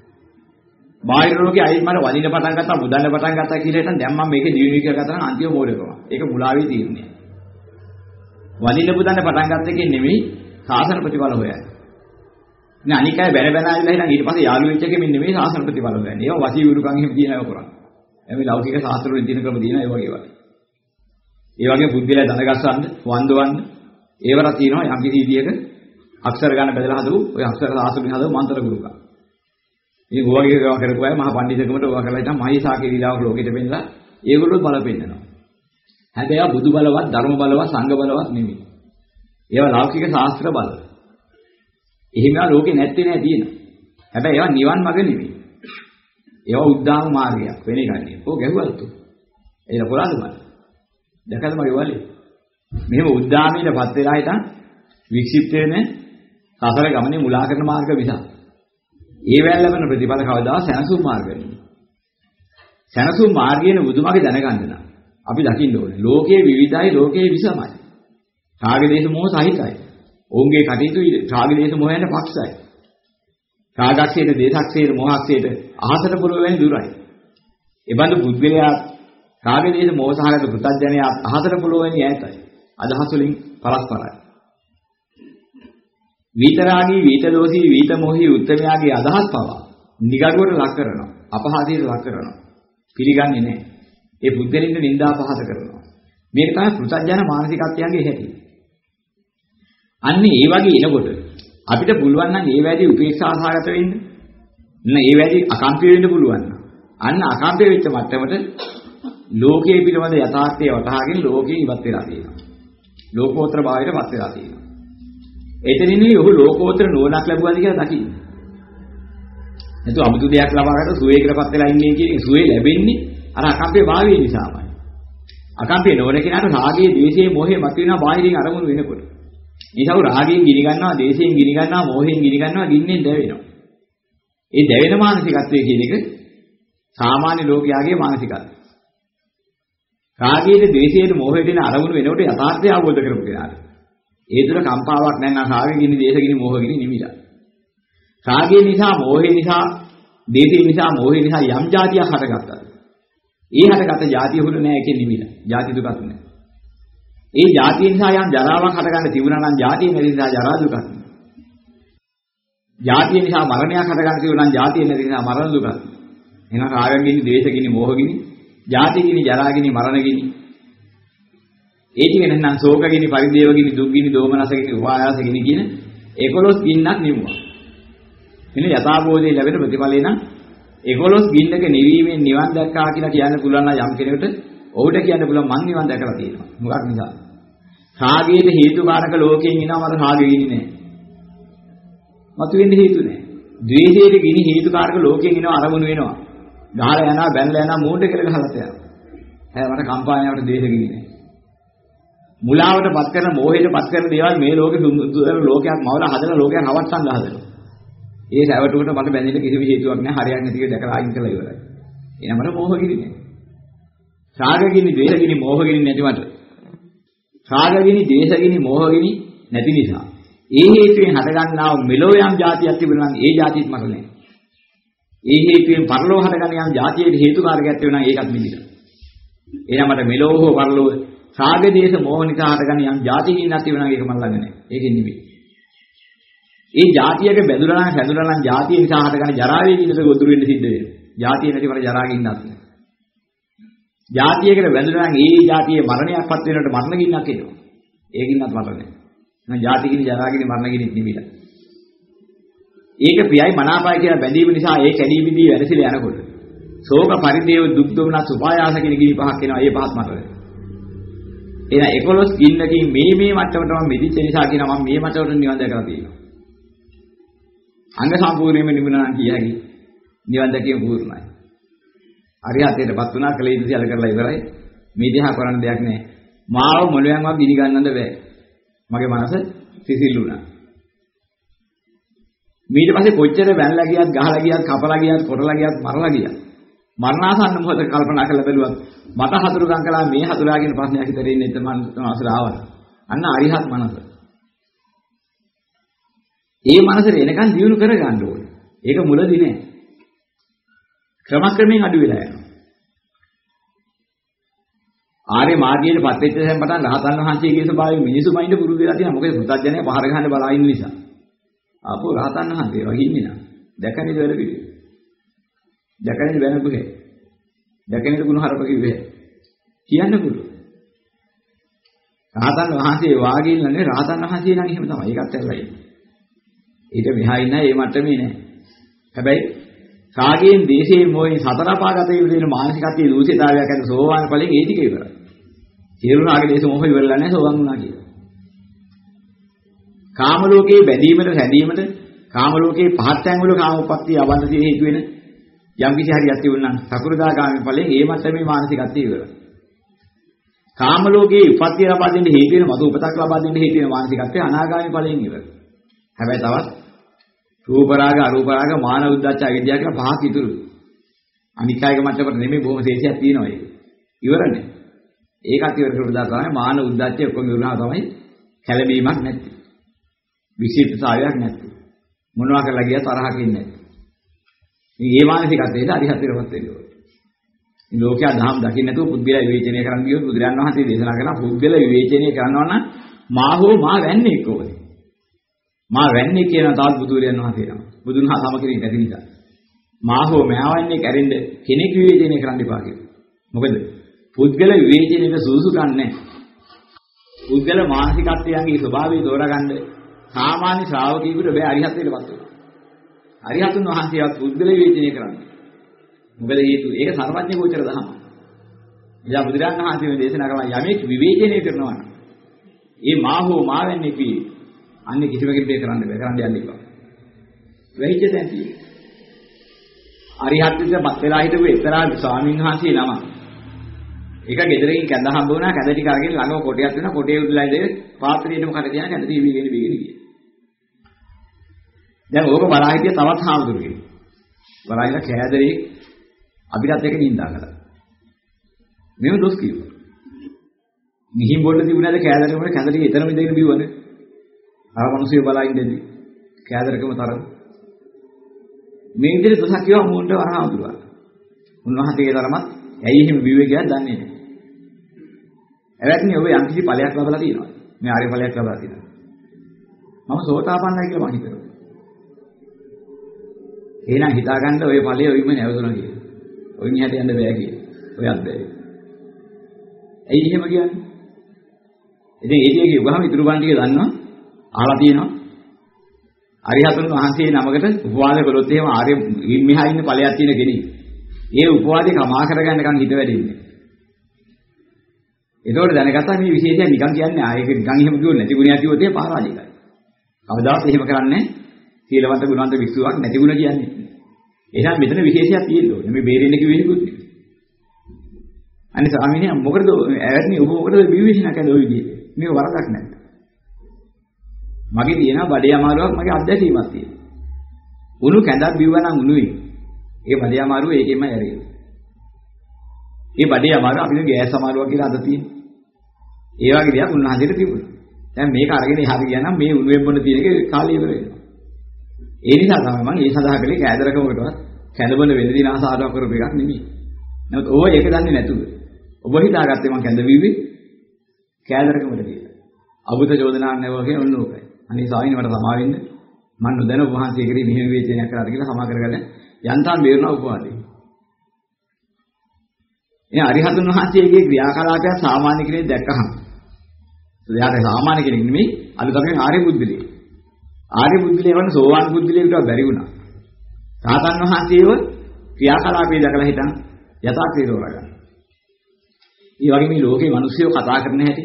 බාහිර ලෝකේ අයිත් මට වදින්න පටන් ගත්තා, මුදන්න පටන් ගත්තා කියලා හිටන් දැන් මම මේකේ දියුණුව කියලා ගත්තා නම් අන්තිම මෝඩකම. ඒක මුලාවේ තීරණය. වදින්න පුදන්න පටන් ගත්ත එකෙන් නෙමෙයි සාසන ප්‍රතිඵල හොයන්නේ. නේ අනික අය බැන බැන ආවිලා ඉතින් ඊට පස්සේ යාළු වෙච්ච එකෙන් නෙමෙයි සාසන ප්‍රතිඵල හොයන්නේ. ඒවා වසී විරුකම් එහෙම දිනන ඒවා කරන්නේ. එමේ ලෞකික ශාස්ත්‍ර වලින් දින ක්‍රම දිනන ඒ වගේ ඒවා. ඒ වගේ බුද්ධිලා දනගස්සන්න, වන්දවන්න ඒවලා තියෙනවා යම් කිසි විදියක අක්ෂර ගන්න බෙදලා හදපු ඔය අක්ෂර සාසුලින් හදපු මන්ත්‍ර ගුරුකම්. මේ ගෝවගේ ඒවා කරපු අය මහා පඬිතුකමට ඕවා කරලා ඉතින් මහීසාකේ විලාවක ලෝකෙට පෙන්නලා ඒගොල්ලෝ බල පෙන්නනවා. හැබැයි ආ බුදු බලවත්, ධර්ම බලවත්, සංඝ බලවත් නෙමෙයි. ඒවා ලෞකික ශාස්ත්‍ර බල. එහෙම ලෝකේ නැත්තේ නෑ තියෙනවා. හැබැයි ඒවා නිවන් මඟ නෙමෙයි. ඒවා උද්දාම මාර්ගයක් වෙන එකක් නේ. ඕක ගැහුවලු තු. ඒක කොලාද මම. දැකලා මගේ වලේ. මෙහෙම උද්දාමීටපත් වෙලා හිටන් වික්ෂිප්ත වෙන සසර ගමනේ මුලා කරන මාර්ග විසක්. ඒ වෙලාව ලැබෙන ප්‍රතිඵල කවදා සැනසුම් මාර්ගය. සැනසුම් මාර්ගයන බුදුමගේ දැනගන්න නම් අපි දකින්න ඕනේ. ලෝකයේ විවිධයි, ලෝකයේ විසමයි. රාග දේශ මොහ සහිතයි. ඔවුන්ගේ කටයුතු රාග දේශ මොහයන්ට පක්ෂයි. රාගක්ෂේත, දේශක්ෂේත, මොහක්ෂේත අහසට පොළොව වැනි දුරයි. ඒ බඳු පුද්ගලයා රාග දේශ මොහ සහගත පුතඥයා අහසට පොළොව වැනි ඈතයි. අදහස් වලින් පරස්පරයි. විතරාගී, විතදෝෂී, විතමෝහී උත්තමයාගේ අදහස් පවා නිගඩුවට ලක් කරනවා. අපහාසයට ලක් කරනවා. පිළිගන්නේ නැහැ. ඒ පුද්ගලින්ට නිന്ദා පහස කරනවා. මේක තමයි පුතඥ මානසිකත්වයන්ගේ හැටි. අන්න ඒ වගේ එනකොට අපිට පුළුවන් නම් ඒ වැඩි උපේක්ෂා සහගත වෙන්න. නෑ ඒ වැඩි අකම්පිය වෙන්න පුළුවන්. අන්න අකම්පිය වෙච්ච මට්ටමට ලෝකයේ පිළිබඳ යථාර්ථය වටහාගෙන ලෝකේ ඉවත් වෙලා තියෙනවා. ලෝකෝත්තර භාවයට පත් වෙලා තියෙනවා. එතනින්නේ ඔහු ලෝකෝත්තර නුවණක් ලැබුවාද කියලා දකින්න. නැතු අමුතු දෙයක් ලබාගන්න සුවේකටපත් වෙලා ඉන්නේ කියන සුවේ ලැබෙන්නේ අර අකම්පිය භාවය නිසාමයි. අකම්පිය නොවන කෙනාට රාගයේ, ද්වේෂයේ, මොහේ මත වෙනවා බාහිරින් අරමුණු වෙනකොට. ඊටව රාගයෙන් ගිනි ගන්නවා, ද්වේෂයෙන් ගිනි ගන්නවා, මොහෙන් ගිනි ගන්නවා, ගින්නෙන් දැවෙනවා. ඒ දැවෙන මානසිකත්වයේ කියන එක සාමාන්‍ය ලෝකයාගේ මානසිකත්වය. රාගයේ, ද්වේෂයේ, මොහේ දෙන අරමුණු වෙනකොට යථාර්ථය අවබෝධ කරගන්න කෙනාට. ඒ තුර කම්පාවක් නැත්නම් රාගෙ ගිනි, දේශ ගිනි, මොහ ගිනි නිමිලා. රාගය නිසා, මොහය නිසා, දේශය නිසා, මොහය නිසා යම් જાතියක් හටගත්තා. ඒ හටගත්ත જાතිය හුරු නෑ එකෙන් නිමිලා. જાති දුකක් නෑ. ඒ જાතිය නිසා යම් ජරාවක් හටගන්න තිබුණා නම් જાතිය නැති නිසා ජරා දුකක් නෑ. જાතිය නිසා මරණයක් හටගන්න තිබුණා නම් જાතිය නැති නිසා මරණ දුකක්. එහෙනම් රාග ගිනි, දේශ ගිනි, මොහ ගිනි, જાති ගිනි, ජරා ගිනි, මරණ ගිනි. ඒ ටික නැත්නම් ශෝක ගිනි, පරිදේව ගිනි, දුක් ගිනි, දෝමනස ගිනි, උපායාස ගිනි කියන එකොළොස් ගින්නක් නිමුවා. මෙන්න යථාබෝධය ලැබෙන ප්‍රතිඵලය නම් එකොළොස් ගින්නක නිවීමෙන් නිවන් දැක්කා කියලා කියන්න පුළුවන් නම් යම් කෙනෙකුට ඔහුට කියන්න පුළුවන් මං නිවන් දැකලා තියෙනවා. මොකක් නිසා? රාගයේ හේතුකාරක ලෝකයෙන් එනවා මට රාගෙ ගිනි නෑ. මතු වෙන්න හේතු නෑ. ද්වේෂයේ ගිනි හේතුකාරක ලෝකයෙන් එනවා අරමුණු වෙනවා. ගහලා යනවා, බැනලා යනවා, මූණට කියලා ගහලා යනවා. හැබැයි මට කම්පාණයාවට ද්වේෂ ගිනි නෑ. මුලාවටපත් කරන, මෝහයටපත් කරන දේවල් මේ ලෝකෙ දුර ලෝකයක් මවලා හදන ලෝකයක් නවත්තන්න හදනවා. ඒ සැවටුවට මට බැඳෙන්න කිසිම හේතුවක් නැහැ. හරියක් නැතිව දැකලා අයින් කළා ඉවරයි. එහෙනම් මට මෝහ ගිනි නෑ. රාග ගිනි, ද්වේෂ ගිනි, මෝහ ගිනි නැති මට. රාග ගිනි, ද්වේෂ ගිනි, මෝහ ගිනි නැති නිසා ඒ හේතුවෙන් හටගන්නා වූ මෙලෝ යම් જાතියක් තිබුණා නම් ඒ જાතියත් මට නෑ. ඒ හේතුවෙන් පරලෝ හටගන්න යම් જાතියේ හේතුකාරකයක් තිබුණා නම් ඒකත් මිදිලා. එහෙනම් මට මෙලෝ හෝ පරලෝ රාග, දේශ, මෝහ නිසා හටගන්න යම් જાතියකින් නැති වෙනවා නම් ඒක මම ළඟ නෑ. ඒකෙන් නෙමෙයි. ඒ જાතියක බැඳුලා නම් හැදුලා නම් જાතිය නිසා හටගන්න ජරාවේ ඉන්නක ගොදුරු වෙන්න සිද්ධ වෙනවා. જાතිය නැතිවර ජරාවෙ ඉන්නත් නෑ. જાතියකට බැඳුලා නම් ඒ જાතියේ මරණයක්පත් වෙනකොට මරණ ගින්නක් එනවා. ඒකින්වත් මරණ නෑ. එහෙනම් જાතිකින් ජරාකින් මරණ ගින්නෙත් නෙමෙයි. ඒක ප්‍රියයි මනාපයි කියලා බැඳීම නිසා ඒ කැඩී බිඳී වෙනසිලා යනකොට ශෝක, පරිදේව, දුක්, දොමනස්, උපායාස කියන ගිනි පහක් එනවා. ඒ පහත් මරණ. එහෙනම් එකොළොස් ගින්නකින් මේ මේ මට්ටමට මම මෙදිච්ච නිසා කියනවා මම මේ මට්ටමට නිවන් දැකලා තියෙනවා. අංග සම්පූර්ණයෙන්ම නිවුණා නම් කියයි නිවන් දැකීම පූර්ණයි. අරිහතේටපත් වුණා කලේ ඉතිසල කරලා ඉවරයි. මේ දිහා කරන්න දෙයක් නැහැ. මාව මොළයන්වත් ගිනි ගන්නන්න බෑ. මගේ මනස සිසිල් වුණා. ඊට පස්සේ කොච්චර වැල්ලා ගියත්, ගහලා ගියත්, කපලා ගියත්, කොටලා ගියත්, මරලා ගියත් මරණාසන්න මොහොත කල්පනා කරලා බැලුවත් මට හතුරුකම් කළා මේ හතුරා කියන ප්‍රශ්නයක් හිතේ ඉන්නේ නැත්නම් මනසට ආවා. අන්න අරිහත් මනස. ඒ මනසට එනකන් දියුණු කර ගන්න ඕනේ. ඒක මුලදී නෑ. ක්‍රමක්‍රමයෙන් අඩු වෙලා යනවා. ආර්ය මාර්ගයේ පත් වෙච්ච දැන් පටන් රහතන් වහන්සේගේ ස්වභාවය මිනිසු මයින්ඩ් පුරුදු වෙලා තියෙනවා. මොකද පුතත්ජනය පහර ගහන්න බලා ඉන්න නිසා. ආපෝ රහතන් වහන්සේ වගේ ඉන්නේ නා. දැකන්නේ දෙවල පිළි. දැකන්නේ වෙන පුහේ. දැකන්නේ ගුණ හරප කිව්වේ. කියන්න පුළුවන්. රහතන් වහන්සේ වාගේ ඉන්නනේ රහතන් වහන්සේ නම් එහෙම තමයි. ඒකත් ඇරලා ඉන්නේ. ඊට මෙහා ඉන්න ඒ මට්ටමේ නෑ. හැබැයි රාගයෙන්, දේශයෙන්, මොහෙන් සතර පාගත වේන මානසිකත්වයේ දූෂිතාවයක් ඇති සෝවාන් ඵලයෙන් ඒ ටික ඉවරයි. සියලු රාග, දේශ, මොහ ඉවරලා නැහැ සෝවාන් වුණා කියලා. කාම ලෝකයේ බැඳීමට, රැඳීමට, කාම ලෝකයේ පහත් තැන් වල කාම උප්පත්තිය අවබෝධය හේතු වෙන යම් කිසි හරියක් තිබුණා නම් සකෘදාගාමි ඵලයෙන් ඒ මට්ටමේ මානසිකත්වය ඉවරයි. කාම ලෝකයේ උපත්ති ලබා දෙන්න හේතු වෙන මතු උපතක් ලබා දෙන්න හේතු වෙන මානසිකත්වය අනාගාමි ඵලයෙන් ඉවරයි. හැබැයි තවත් රූප රාග අරූප රාග මාන උද්දච්ච අවිද්‍යාව කියලා පහක් ඉතුරුයි. අනිකායක මට්ටමට නෙමෙයි බොහොම ශේෂයක් තියෙනවා ඒක. ඉවරනේ. ඒකත් ඉවර කරලා තමයි මාන උද්දච්චය ඔක්කොම ඉවරනවා තමයි කැළඹීමක් නැති. විශේෂතාවයක් නැති. මොනවා කරලා ගියා තරහකින් නැති. මේ මානසිකත්වයට අරිහත්ත්වයටපත් වෙන්න ඕනේ. මේ ලෝකයා දහම් දකින්න නැතුව පුද්ගල විවේචනය කරන්න ගියොත් බුදුරජාණන් වහන්සේ දේශනා කරන පුද්ගල විවේචනය කරනවා නම් මා හෝ මා වැන්නේ කොහොමද? මා වැන්නේ කියන තාත් බුදුරජාණන් වහන්සේ නම. බුදුන් හා සම කෙරෙන්නේ නැති නිසා. මා හෝ මෑවන්නේ කැරෙන්න කෙනෙක් විවේචනය කරන්න එපා කියලා. මොකද පුද්ගල විවේචනයේ සුසු ගන්නෑ. පුද්ගල මානසිකත්වයන්ගේ ස්වභාවය තෝරගන්න සාමාන්‍ය ශ්‍රාවකයෙකුට බෑ අරිහත්ත්වයටපත් වෙන්න. අරිහතුන් වහන්සේවත් පුද්ගල විවේචනය කරන්නේ. මොකද හේතුව ඒක සර්වඥ ගෝචර දහම. එදා බුදුරජාණන් වහන්සේ මේ දේශනා කරන යමෙක් විවේචනය කරනවා නම් ඒ මා හෝ මා වෙන්නේ කී අන්නේ කිසිම කෙනෙක් කරන්න බෑ කරන්න යන්න එපා. වෙහිච්ච දැන් තියෙන්නේ. අරිහත්ත්වයටපත් වෙලා හිටපු එක්තරා ස්වාමීන් වහන්සේ නම. ඒක ගෙදරකින් කැඳ හම්බ වුණා කැඳ ටික අරගෙන ළඟම කොටයක් වෙනවා කොටේ උඩලා ඉඳලා පාත්‍රයේටම කට තියන කැඳ ටික වීගෙන වීගෙන ගියා. දැන් ඕක බලා හිටිය තවත් හාමුදුරුවෝ. බලාගෙන කෑදරේ අපිටත් එක නින්දා කළා. මෙව දොස් කිව්වා. ගිහින් බොන්න තිබුණාද කෑදරේ මොන කැඳ ටික එතරම් ඉඳගෙන බිව්වනේ. අර මිනිස්සු බලා ඉඳෙන්නේ කෑදරකම තරම්. මේ විදිහට දොසක් කිව්වා මූණට අර හාමුදුරුවා. උන්වහන්සේගේ තරමත් ඇයි එහෙම බිව්වේ කියලා දන්නේ නැහැ. එවැත්නි ඔබ යම් කිසි ඵලයක් ලබලා තියෙනවා. මේ ආර්ය ඵලයක් ලබලා තියෙනවා. මම සෝතාපන්නයි කියලා මම හිතනවා. එහෙනම් හිතාගන්න ඔය ඵලයේ ඔයිම නැවතුණා කියලා. ඔයින් එහාට යන්න බෑ කියලා. ඔයත් බෑ. ඇයි එහෙම කියන්නේ? ඉතින් ඒකේ කිව්වහම ඉතුරු බණ ටික දන්නවා. අහලා තියෙනවා. අරිහතුන් වහන්සේ නමකට උපවාද කළොත් එහෙම ආර්ය මෙහා ඉන්න ඵලයක් තියෙන කෙනෙක්. ඒ උපවාදේ කමා කරගන්නකම් හිත වැඩින්නේ. ඒකෝට දැනගත්තා මේ විශේෂය නිකන් කියන්නේ ආයෙක නිකන් එහෙම කිව්වොත් නැති ගුණයක් කිව්වොත් ඒ පරාජිකයි. කවදාවත් එහෙම කරන්නේ සීලවන්ත ගුණවන්ත වික්ෂුවක් නැති ගුණ කියන්නේ. එහෙනම් මෙතන විශේෂයක් තියෙන්න ඕනේ. මේ බේරෙන්න කිව්වෙන්නේ කුත් නෙවෙයි. අනිත් ස්වාමීන් මොකටද ඇවැත්නි ඔබ මොකටද විවේචනයක් කරන්නේ ඔය විදිහට? මේක වරදක් නැහැ. මගේ තියෙනවා බඩේ අමාරුවක් මගේ අත්දැකීමක් තියෙනවා. උණු කැඳක් බිව්වා නම් උණුවේ. ඒ බඩේ අමාරුව ඒකෙන්ම ඇරෙන්නේ. ඒ බඩේ අමාරුව අපිට ගෑස් අමාරුවක් කියලා අද තියෙනවා. ඒ වගේ දෙයක් උන්වහන්සේට තිබුණා. දැන් මේක අරගෙන එහාට ගියා නම් මේ උණුවෙන් බොන්න තියෙන එක කාලය ඉවර වෙනවා. ඒ නිසා තමයි මම ඒ සඳහා කළේ කෑදරකමකටවත් කැඳබන වෙන දින ආසාවක් කරපු එකක් නෙමෙයි. නමුත් ඕව ඒක දන්නේ නැතුව. ඔබ හිතාගත්තේ මම කැඳ බීවි කෑදරකමට කියලා. අබුත චෝදනාවක් නැවුවා කියන ඔන්න ඕකයි. අනේ ස්වාමීන් මට සමා වෙන්න. මම නොදැන ඔබ වහන්සේ කෙරෙහි මෙහෙම විවේචනයක් කරාද කියලා සමා කරගන්න යන්තම් බේරුණා උපවාදේ. එයා අරිහතුන් වහන්සේගේ ක්‍රියාකලාපය සාමාන්‍ය කෙනෙක් දැක්කහම එයාට සාමාන්‍ය කෙනෙක් නෙමෙයි අලුතෙන් ආර්ය බුද්ධිලේ. ආර්ය බුද්ධිලේ වන්න සෝවාන් බුද්ධිලේකට බැරි වුණා. සාතන් වහන්සේව ක්‍රියාකලාපය දැකලා හිටන් යථාර්ථය තෝරගන්න. ඒ වගේ මේ ලෝකේ මිනිස්සුયો කතා කරන හැටි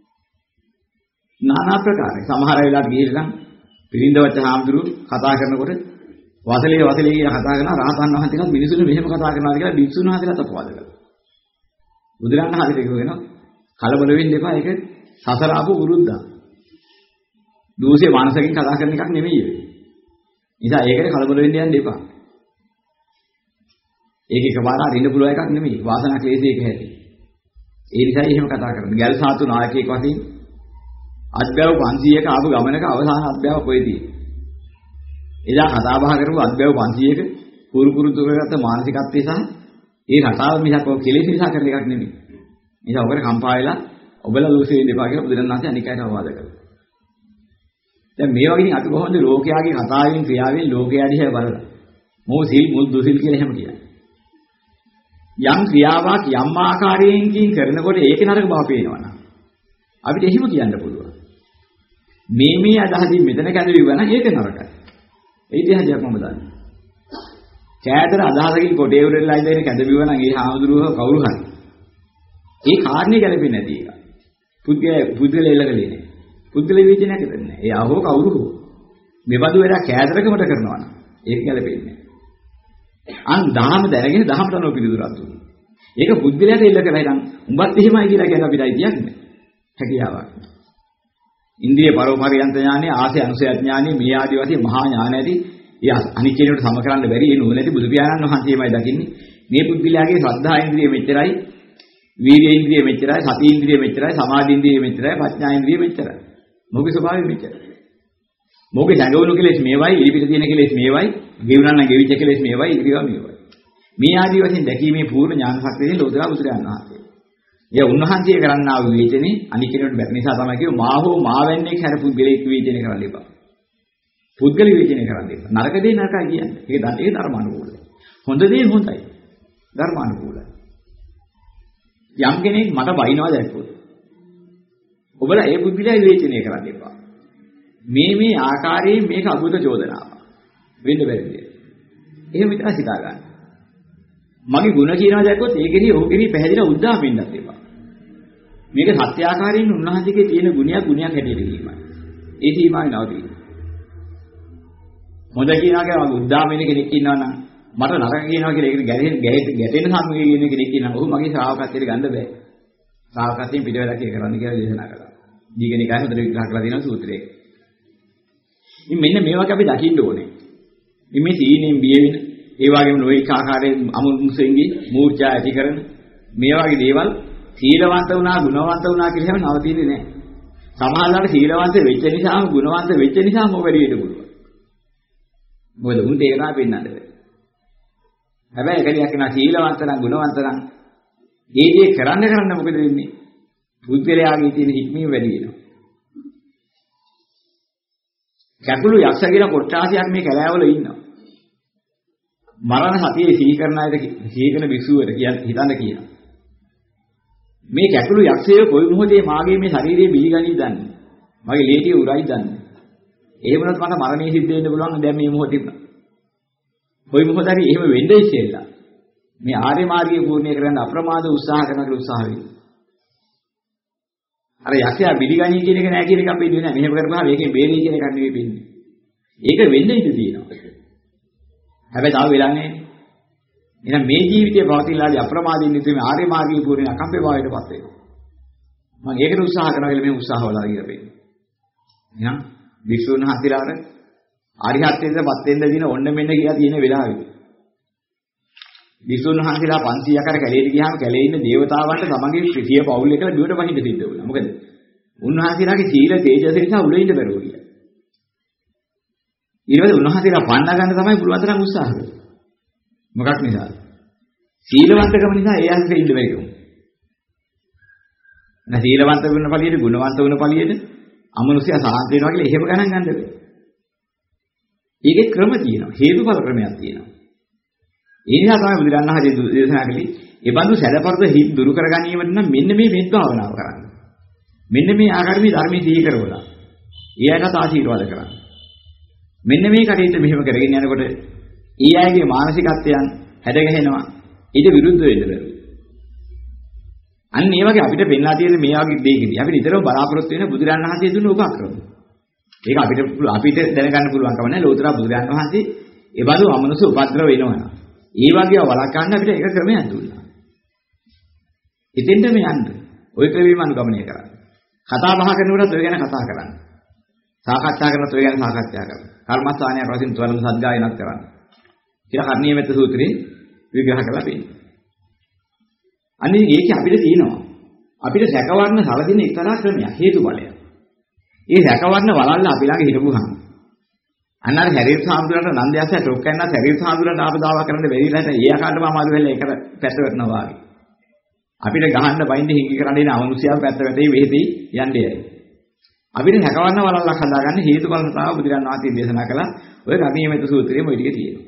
নানা ප්‍රකාරයි. සමහර වෙලාවට ගිහිල්ලා පිරින්දවච්ච හාමුදුරුවෝ කතා කරනකොට වසලේ වසලේ කියන කතා කරන රහතන් වහන්සේලා මිනිසුන්ට මෙහෙම කතා කරනවා කියලා භික්ෂුන් වහන්සේලාත් අපවාද කළා. බුදුරණන් හරියට කියනවා කලබල වෙන්න එපා ඒක සසර ආපු වෘද්ධා. දෝෂේ මානසිකව කතා කරන එකක් නෙමෙයි ඒක. නිසා ඒකට කලබල වෙන්න යන්න එපා. ඒක එකපාර අරින්න පුළුවන් එකක් නෙමෙයි. වාසනා ක්ලේශයක හැටි. ඒ නිසා එහෙම කතා කරන්නේ. ගැල් සාතු නායකයෙක් වශයෙන් අත්බැව පන්සීයක ආපු ගමනක අවසාන අත්බැව කොයිදී? එදා කතා බහ කරපු අත්බැව පන්සීයක පුරු පුරුදු කරගත්ත මානසිකත්වය සහ ඒ රටාව මිසක් ඔය කෙලෙස් නිසා කරන එකක් නෙමෙයි. නිසා ඔකට කම්පා වෙලා ඔබලා දෝෂෙ වෙන්න එපා කියලා බුදුරණන්සේ අනිකයට අවවාද කළා. දැන් මේ වගේ ඉතින් අපි කොහොමද ලෝකයාගේ කතාවෙන් ක්‍රියාවෙන් ලෝකයා දිහා බලලා මොහ සිල් මුල් දුසිල් කියලා එහෙම කියන්නේ. යම් ක්‍රියාවක් යම් ආකාරයෙන් කරනකොට ඒකේ නරක බව පේනවනම් අපිට එහෙම කියන්න පුළුවන්. මේ මේ අදහසින් මෙතන කැඳවිවා නම් ඒක නරකයි. ඒ ඉතිහාසයක් මම දන්නේ. කෑදර අදහසකින් කොටේ උරෙල්ලා ඉඳගෙන කැඳවිවා නම් ඒ හාමුදුරුවෝ කවුරු හරි. ඒ කාරණේ ගැලපෙන්නේ නැති එක. පුද්ගල පුද්ගල එල්ලගලේ නෑ. පුද්ගල විචනයක් කරන්නේ නෑ. ඒ අහෝ කවුරු හෝ. මේ බඳු වෙලා කෑදරකමට කරනවා නම් ඒක ගැලපෙන්නේ නෑ. අන් දහම දැනගෙන දහමට අනුව පිළිතුරක් දුන්නා. ඒක බුද්ධලයට එල්ල කරලා ඉතින් උඹත් එහෙමයි කියලා කියන අපිට කියන්නේ. හැකියාවක්. ඉන්ද්‍රිය පරෝපරියන්ත ඥානෙ, ආසේ අනුසය ඥානෙ, මේ ආදී වශයෙන් මහා ඥාන ඇති. ඒ අනිත් කෙනෙකුට සම කරන්න බැරි ඒ නුවණැති බුදු පියාණන් වහන්සේමයි දකින්නේ. මේ බුද්ධලයාගේ ශ්‍රද්ධා ඉන්ද්‍රිය මෙච්චරයි, වීර්ය ඉන්ද්‍රිය මෙච්චරයි, සති ඉන්ද්‍රිය මෙච්චරයි, සමාධි ඉන්ද්‍රිය මෙච්චරයි, ප්‍රඥා ඉන්ද්‍රිය මෙච්චරයි. මොකේ ස්වභාවය මෙච්චරයි. මොකේ සංගවණු කෙලෙස් මේවයි, ඉරිපිට තියෙන කෙලෙස් මේවයි, ගෙවුනන්න ගෙවිච්ච කෙලෙස් මේවයි, ඉරියව මේවයි. මේ ආදී වශයෙන් දැකීමේ පූර්ණ ඥාන ශක්තියෙන් ලෝතර බුදුරයන් වහන්සේ. ඒ උන්වහන්සේ කරන්නා වූ විචනේ අනික් කෙනෙකුට බැරි නිසා තමයි කිව්ව මා හෝ මා වැන්නේ හැර පුද්ගලෙක් විචනේ කරන්න එපා. පුද්ගල විචනේ කරන්න එපා. නරක දේ නරකයි කියන්නේ. ඒක දන් ඒක ධර්මානුකූලයි. හොඳ දේ හොඳයි. ධර්මානුකූලයි. යම් කෙනෙක් මට බයිනවා දැක්කොත් ඔබලා ඒ පුද්ගලයා විචනේ කරන්න එපා. මේ මේ ආකාරයෙන් මේක අභූත චෝදනාවක්. වෙන්න බැරි දෙයක්. එහෙම විතර හිතා ගන්න. මගේ ಗುಣ කියනවා දැක්කොත් ඒකෙදී ඔහුගෙදී පැහැදිලිව උද්දාම වෙන්නත් එපා. මේක සත්‍ය ආකාරයෙන් උන්වහන්සේගේ තියෙන ගුණයක් ගුණයක් හැටියට කියීමයි. ඒ සීමාවේ නවතිනවා. හොඳ කියනවා කියලා උද්දාම වෙන කෙනෙක් ඉන්නවා නම් මට නරක කියනවා කියලා ඒකට ගැටෙන ගැටෙන සම්මුඛයේ කියන කෙනෙක් ඉන්නවා. ඔහු මගේ ශ්‍රාවකත්වයට ගන්න බෑ. ශ්‍රාවකත්වයෙන් පිටවෙලා කිය කරන්න කියලා දේශනා කළා. දීගණිකාය හොඳට විග්‍රහ කරලා දෙනවා සූත්‍රයේ. ඉතින් මෙන්න මේ වගේ අපි දකින්න ඕනේ. ඉතින් මේ සීනෙන් බිය වෙන ඒ වගේම නොඑක ආකාරයෙන් අමුමුසෙන්ගේ මූර්ඡා ඇති කරන මේ වගේ දේවල් සීලවන්ත වුණා ගුණවන්ත වුණා කියලා හැම නවතින්නේ නැහැ. සමහරවිට සීලවන්ත වෙච්ච නිසාම ගුණවන්ත වෙච්ච නිසාම මොක වැඩි වෙන්න පුළුවන්. මොකද උන්ට ඒක තමයි පෙන්වන්න බැහැ. හැබැයි එකලියක් කෙනා සීලවන්ත නම් ගුණවන්ත නම් මේ දේ කරන්න කරන්න මොකද වෙන්නේ? බුද්ධලයාගේ තියෙන හික්මීම වැඩි වෙනවා. කැකුළු යක්ෂ කියන කොට්ටාසියක් මේ කැලෑවල ඉන්නවා. මරණ සතියේ සිහි කරන අයට සිහි කරන විසුවට කියන්න හිතන්න කියනවා. මේ කැකුළු යක්ෂය කොයි මොහොතේ මාගේ මේ ශරීරයේ බිලිගනී දන්නේ. මගේ ලේටිය උරයි දන්නේ. එහෙම වුණත් මට මරණය සිද්ධ වෙන්න පුළුවන් දැන් මේ මොහොතේ. කොයි මොහොත හරි එහෙම වෙන්නේ ඉස්සෙල්ලා. මේ ආර්ය මාර්ගය පූර්ණය කරන්න අප්‍රමාද උත්සාහ කරන කල උත්සාහ වෙන්න. අර යක්ෂයා බිලිගනී කියන එක නෑ කියන එක අපි දෙන්නේ නෑ. මෙහෙම කරපුවාම ඒකෙන් බේරෙයි කියන එක නෙවෙයි වෙන්නේ. ඒක වෙන්න ඉඩ තියෙනවා. හැබැයි තාම වෙලා නැහැ. එහෙනම් මේ ජීවිතයේ පවතිලාදී අප්‍රමාදයෙන් යුතුව මේ ආර්ය මාර්ගයේ පූර්ණ අකම්පේ භාවයටපත් වෙනවා. මම ඒකට උත්සාහ කරනවා කියලා මේ උත්සාහවල කියලා වෙන්නේ. එහෙනම් විසුණු හතිලාට ආරිහත්ත්වයටපත් වෙන්න දින ඔන්න මෙන්න කියලා තියෙන වෙලාවෙදී. විසුණු හතිලා පන්සීයක් අර කැලේට ගියාම කැලේ ඉන්න දේවතාවන්ට තමන්ගේ ප්‍රිය පවුල් එක දුවට වහින්න සිද්ධ වුණා. මොකද උන්වහන්සේලාගේ සීල තේජස නිසා උඩ ඉන්න බැරුව ගියා. ඊළඟට උන්වහන්සේලා පන්න ගන්න තමයි පුළුවන් තරම් උත්සාහ කළේ. මොකක් නිසාද? සීලවන්තකම නිසා ඒ අන්තේ ඉන්න බැරි වුණා. නැ සීලවන්ත වෙන පළියට ගුණවන්ත වෙන පළියට අමනුෂ්‍ය සාන්ත වෙනවා කියලා එහෙම ගණන් ගන්න බෑ. ඒකේ ක්‍රම තියෙනවා. හේතුඵල ක්‍රමයක් තියෙනවා. ඒ නිසා තමයි බුදුරණන් හරි දේශනා කළේ. ඒ බඳු සැලපරද හිත් දුරු කර ගැනීමට නම් මෙන්න මේ මෙත් භාවනාව කරන්න. මෙන්න මේ ආකාරයේ ධර්මයේ සිහි කරවලා. ඒ අයට ආශිර්වාද කරන්න. මෙන්න මේ කටයුත්ත මෙහෙම කරගෙන යනකොට ඒ අයගේ මානසිකත්වයන් හැදගෙනවා. ඊට විරුද්ධ වෙන්න බැරුව. අන්න ඒ වගේ අපිට පෙන්ලා තියෙන මේ වගේ දෙයකදී අපි නිතරම බලාපොරොත්තු වෙන බුදුරණන් වහන්සේ දුන්න උපක්‍රම. ඒක අපිට අපිට දැනගන්න පුළුවන්කම නැහැ ලෝතර බුදුරණන් වහන්සේ ඒ බඳු අමනුෂ්‍ය උපද්‍රව වෙනවා. ඒ වගේ වළක්වන්න අපිට එක ක්‍රමයක් දුන්නා. ඉතින්ද මේ යන්න. ওই ක්‍රමෙම අනුගමනය කරන්න. කතා බහ කරනකොට ඔය ගැන කතා කරන්න. සාකච්ඡා කරනකොට ඔය ගැන සාකච්ඡා කරන්න. කර්මස්ථානයක් වශයෙන් තුවලම සද්ගායනක් කරන්න. කියලා කර්ණීය මෙත්ත සූත්‍රයේ විග්‍රහ කරලා තියෙනවා. අනිත් ඒක අපිට තියෙනවා. අපිට සැකවර්ණ සැලදින එක්තරා ක්‍රමයක් හේතුඵලයක්. ඒ සැකවර්ණ වලල්ල අපි ළඟ හිටපුවාම අන්නර හැරීර් සාමුදුරන්ට නන්දයාසය ටොක් කරනවා හැරීර් සාමුදුරන්ට ආපදාවා කරන්න බැරිලා නැහැ. ඒ ආකාරයටම අමාරු වෙලා ඒකට පැත්ත වෙනවා වගේ. අපිට ගහන්න බයින්ද හිඟි කරන්න ඉන අමනුෂ්‍යයන් පැත්ත වැටේ වෙහෙදී යන්නේ. අපිට හැකවන්න වලල්ලක් හදාගන්න හේතුඵල සාව බුදුරන් වහන්සේ දේශනා කළා. ඔය කර්ණීය මෙත්ත සූත්‍රයේම ওই ටික තියෙනවා.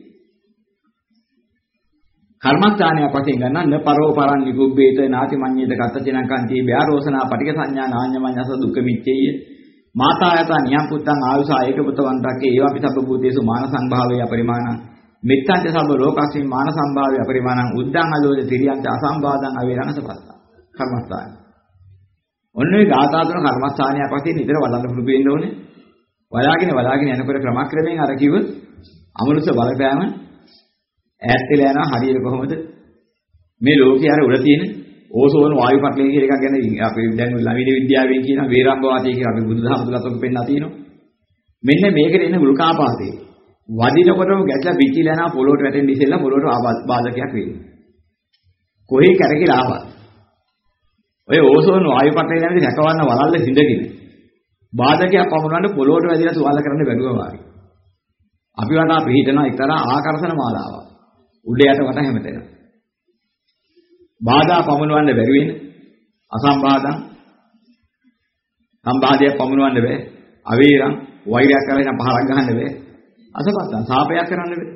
කර්මස්ථානයක් වශයෙන් ගන්න න පරෝ පරං නිකුබ්බේත නාති මඤ්ඤේත කත්තචනං කන්ති ව්‍යාරෝසනා පටික සංඥා නාඤ්ඤමඤ්ඤස දුක්ඛ මිච්ඡේය මාතායත නියම් පුත්තං ආයුසා ඒකපතවන්තක්කේ ඒවාපි සබ්බ භූතේසු මාන සංභාවය අපරිමාණං මෙත්තංච සබ්බ ලෝකස්මින් මාන සංභාවය අපරිමාණං උද්දං අදෝජ තිරියංච අසම්බාධං අවේරණසපත්ත කර්මස්ථාන. ඔන්න ඔය ගාථා තුන කර්මස්ථානයක් වශයෙන් නිතර වඩන්න පුරුදු වෙන්න ඕනේ. වලාගෙන වලාගෙන යනකොට ක්‍රමක්‍රමයෙන් අර කිව්ව අමනුෂ්‍ය බලපෑම ඈත් වෙලා යනවා හරියට කොහොමද මේ ලෝකයේ අර උඩ තියෙන ඕසෝන වායු පටලය කියන එකක් ගැන අපි දැන් ළමයින විද්‍යාවෙන් කියන වේරම්භවාතය කියලා අපි බුදුදහම තුලත් ඔක පෙන්නලා තියෙනවා. මෙන්න මේකට එන උල්කාපාතේ වදිනකොටම ගැටලා පිටිලා යනවා පොළොවට වැටෙන්න ඉස්සෙල්ලා පොළොවට බාධකයක් වෙන්නේ. කොහේ කැරකිලා ආවා. ඔය ඕසෝන වායු පටලය නැමෙති රැකවන්න වලල්ල සිඳගෙන බාධකයක් පමුණවන්න පොළොවට වැදිලා තුවාල කරන්න බැලුවා වාගේ. අපි වටා පිටින එක්තරා ආකර්ෂණ මාලාවක්. උඩ යට වට හැමතැන. බාධා පමුණවන්න බැරි වෙන අසම්බාධං සම්බාධයක් පමුණවන්න බෑ. අවේරං වෛරයක් කරලා නම් පහරක් ගහන්න බෑ. අසපත්තං සාපයක් කරන්න බෑ.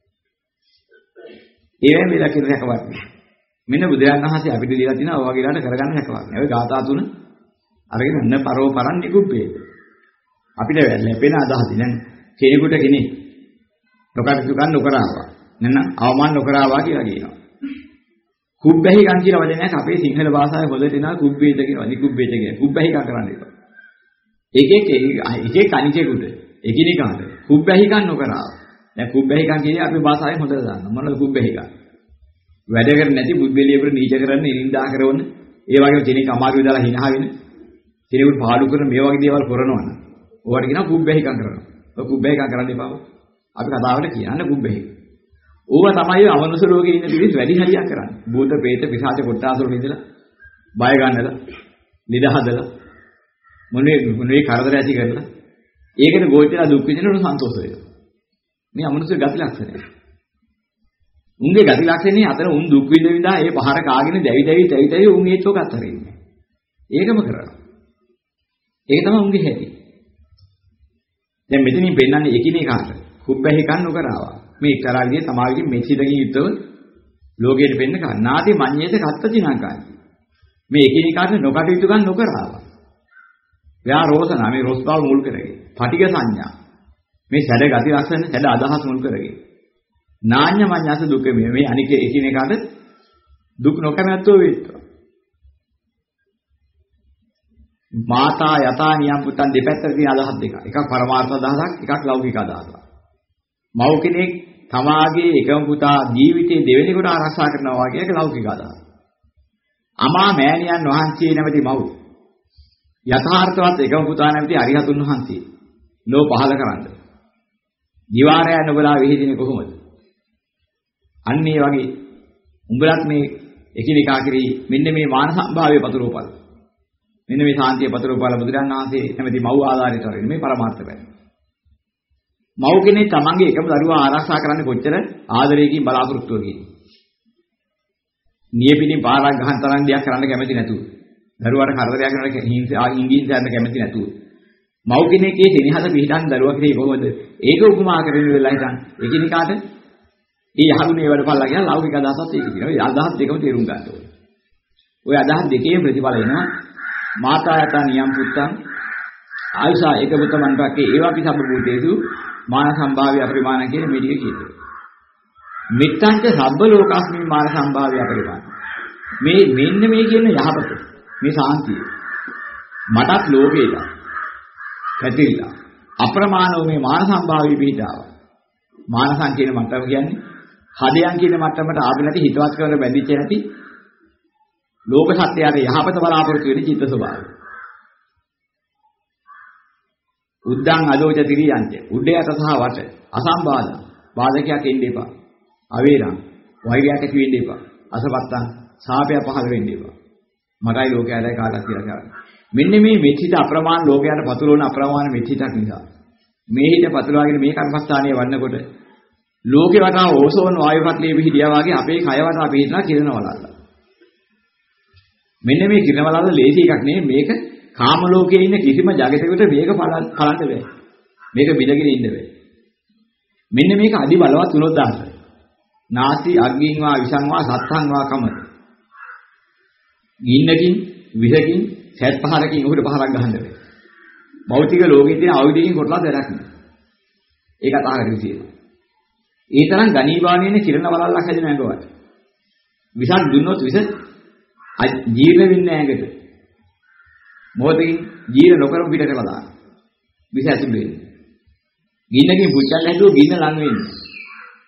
ඒවෙන් මේ ලක්ෂණ රැකවන්නේ. මෙන්න බුදුරජාණන් වහන්සේ අපිට දීලා තියෙනවා ඔය වගේ ලාට කරගන්න රැකවන්නේ. ඔය ගාථා තුන අරගෙන න පරෝ පරන් නිකුබ්බේ. අපිට ලැබෙන අදහස දැන් කෙනෙකුට කෙනෙක් නොකටයුතු කරන්න නොකරාවා. නන්න අවමාන නොකරාවා කියලා කියනවා. කුබ්බැහි කන් කියන වචනයක් අපේ සිංහල භාෂාවේ හොදට එනවා කුබ්බේත කියනවා. නිකුබ්බේත කියන. කුබ්බැහි කන් කරන්න එපා. එකෙක් එකෙක් අනිකෙකුට එකිනෙකාට කුබ්බැහි කන් නොකරාවා. දැන් කුබ්බැහි කන් කියන්නේ අපේ භාෂාවෙන් හොදට දාන්න. මොනවද කුබ්බැහි කන්? වැඩ කර නැති බුද්ධලියකට නීච කරන්න නිඳා කරන ඒ වගේම කෙනෙක් අමාරු විදලා hina වෙන කෙනෙකුට පාඩු කරන මේ වගේ දේවල් කරනවනම් ඕවට කියනවා කුබ්බැහි කන් කරනවා. ඔය කුබ්බැහි කන් කරන්න එපා. අපි කතාවට කියන්නේ කුබ්බැහි. ඕව තමයි අවනුස රෝගේ ඉන්න පිළිස් වැඩි හරියක් කරන්නේ. භූත, ප්‍රේත, පිසාච කොට්ටාස වල ඉඳලා බය ගන්නලා, නිද හදලා, මොනේ මොනේ කරදර ඇති කරලා, ඒකට ගෝචරලා දුක් විඳිනකොට සන්තෝෂ වෙනවා. මේ අවනුස ගති ලක්ෂණය. උන්ගේ ගති ලක්ෂණේ අතර උන් දුක් විඳ විඳා ඒ පහර කාගෙන දැවි දැවි තැවි තැවි උන් ඒච්චෝක අතරින්නේ. ඒකම කරනවා. ඒක තමයි උන්ගේ හැටි. දැන් මෙතනින් පෙන්නන්නේ එකිනෙකාට කුබ්බැහි කන් නොකරවා. මේ කරාලියේ සමාවිගේ මෙසිතකින් යුක්තව ලෝකයට පෙන්න කන්නාති මඤ්ඤේත කත්තචිනාකාරී. මේ එකිනෙකාට නොකටයුතු ගන්න නොකරවා. ව්‍යා රෝසන මේ රොස්තාව මුල් කරගෙන. පටිඝ සංඥා. මේ සැඩ ගති ලක්ෂණ සැඩ අදහස් මුල් කරගෙන. නාඤ්ඤ මඤ්ඤස දුක මේ මේ අනික එකිනෙකාට දුක් නොකරනත්ව වේත්වා. මාතා යතා නියම් පුතන් දෙපැත්තට තියෙන අදහස් දෙක. එකක් පරමාර්ථ අදහසක්, එකක් ලෞකික අදහසක්. මව් කෙනෙක් තමාගේ එකම පුතා ජීවිතේ දෙවෙනි කොට ආරක්ෂා කරනවා වගේ එක ලෞකික අදහස. අමා මෑණියන් වහන්සේ නැමැති මව් යථාර්ථවත් එකම පුතා නැමැති අරිහතුන් වහන්සේ ලෝ පහල කරන්න. දිවාරය නොබලා විහිදිනේ කොහොමද? අන්න ඒ වගේ උඹලත් මේ එකිනෙකා කෙරෙහි මෙන්න මේ මාන සම්භාවයේ පතුරෝපල. මෙන්න මේ සාන්තිය පතුරෝපල බුදුරණන් වහන්සේ නැමැති මව් ආධාරිත වෙන්නේ මේ පරමාර්ථ බැරි. මව් කෙනෙක් තමන්ගේ එකම දරුවා ආරක්ෂා කරන්න කොච්චර ආදරයකින් බලාපොරොත්තු වෙන්නේ. නියපිටින් පාරක් ගහන තරම් දෙයක් කරන්න කැමති නැතුව. දරුවාට කරදරයක් කරන්න හිංසා ඉංගින් කරන්න කැමති නැතුව. මව් කෙනෙක්ගේ සෙනෙහස පිහිටන් දරුවා කෙරේ කොහොමද? ඒක උපමා කරගෙන වෙලා හිටන් එකිනෙකාට ඊ යහගුණේ වැඩපල්ලා කියන ලෞකික අදහසත් ඒක තියෙනවා. ඒ අදහස් දෙකම තේරුම් ගන්න ඕනේ. ওই අදහස් දෙකේ ප්‍රතිඵල එනවා. මාතායත නියම් පුත්තං ආයසා එක පුත මන්ටකේ ඒවා පිසබ්බ භූතේසු මාන සම්භාව්‍ය අපරිමාණ කියන මේ ටික කියනවා. මිත්තංච සබ්බ ලෝකස්මී මාන සම්භාව්‍ය අපරිමාණ. මේ මෙන්න මේ කියන යහපත මේ සාන්තිය මටත් ලෝකේට පැතිරිලා අප්‍රමාණව මේ මාන සම්භාව්‍ය පිටාව. මානසං කියන මට්ටම කියන්නේ හදයන් කියන මට්ටමට ආපු නැති හිතවත් කරන බැඳිච්ච නැති ලෝක සත්‍යයට යහපත බලාපොරොත්තු වෙන චිත්ත ස්වභාවය. උද්දං අදෝච තිරියන්ත උඩයට සහ වට අසම්බාධ බාධකයක් එන්න එපා. අවේරං වෛරයක් ඇති වෙන්න එපා. අසපත්තං සාපය පහළ වෙන්න එපා. මටයි ලෝකයට කාටවත් කියලා කරන්නේ. මෙන්න මේ මෙච්චිත අප්‍රමාණ ලෝකයට පතුරවන අප්‍රමාණ මෙච්චිතක් නිසා මේ හිත පතුරවාගෙන මේ කර්මස්ථානයේ වන්නකොට ලෝකේ වටා ඕසෝන වායු පටලයේ පිහිටියා වගේ අපේ කය වටා පිහිටලා කිරණවලල්ල. මෙන්න මේ කිරණවලල්ල ලේසි එකක් නෙමෙයි මේක කාම ලෝකයේ ඉන්න කිසිම జగතෙකුට මේක කලන්න බෑ. මේක බිඳගෙන ඉන්න බෑ. මෙන්න මේක අදි බලවත් වුණොත් දාන්න. නාසි අග්ගින් වා විසං වා සත්තං වා කමත. ගින්නකින් විසකින් සැත් පහරකින් උහුට පහරක් ගහන්න බෑ. භෞතික ලෝකයේ තියෙන ආයුධකින් කොටලා දෙයක් නෑ. ඒක අතහරින්න තියෙනවා. ඒ තරම් ගණීභාවයෙන් කිරණ වලල්ලක් හැදෙන ඇඟවට. විසක් දුන්නොත් විස ජීර්ණ වෙන්නේ ඇඟට. මොහොතකින් ජීර්ණ නොකරම පිට කරලා දාන. විස ඇතුල් වෙන්නේ. ගින්නකින් පුච්චන්න හැදුවොත් ගින්න ලං වෙන්නේ.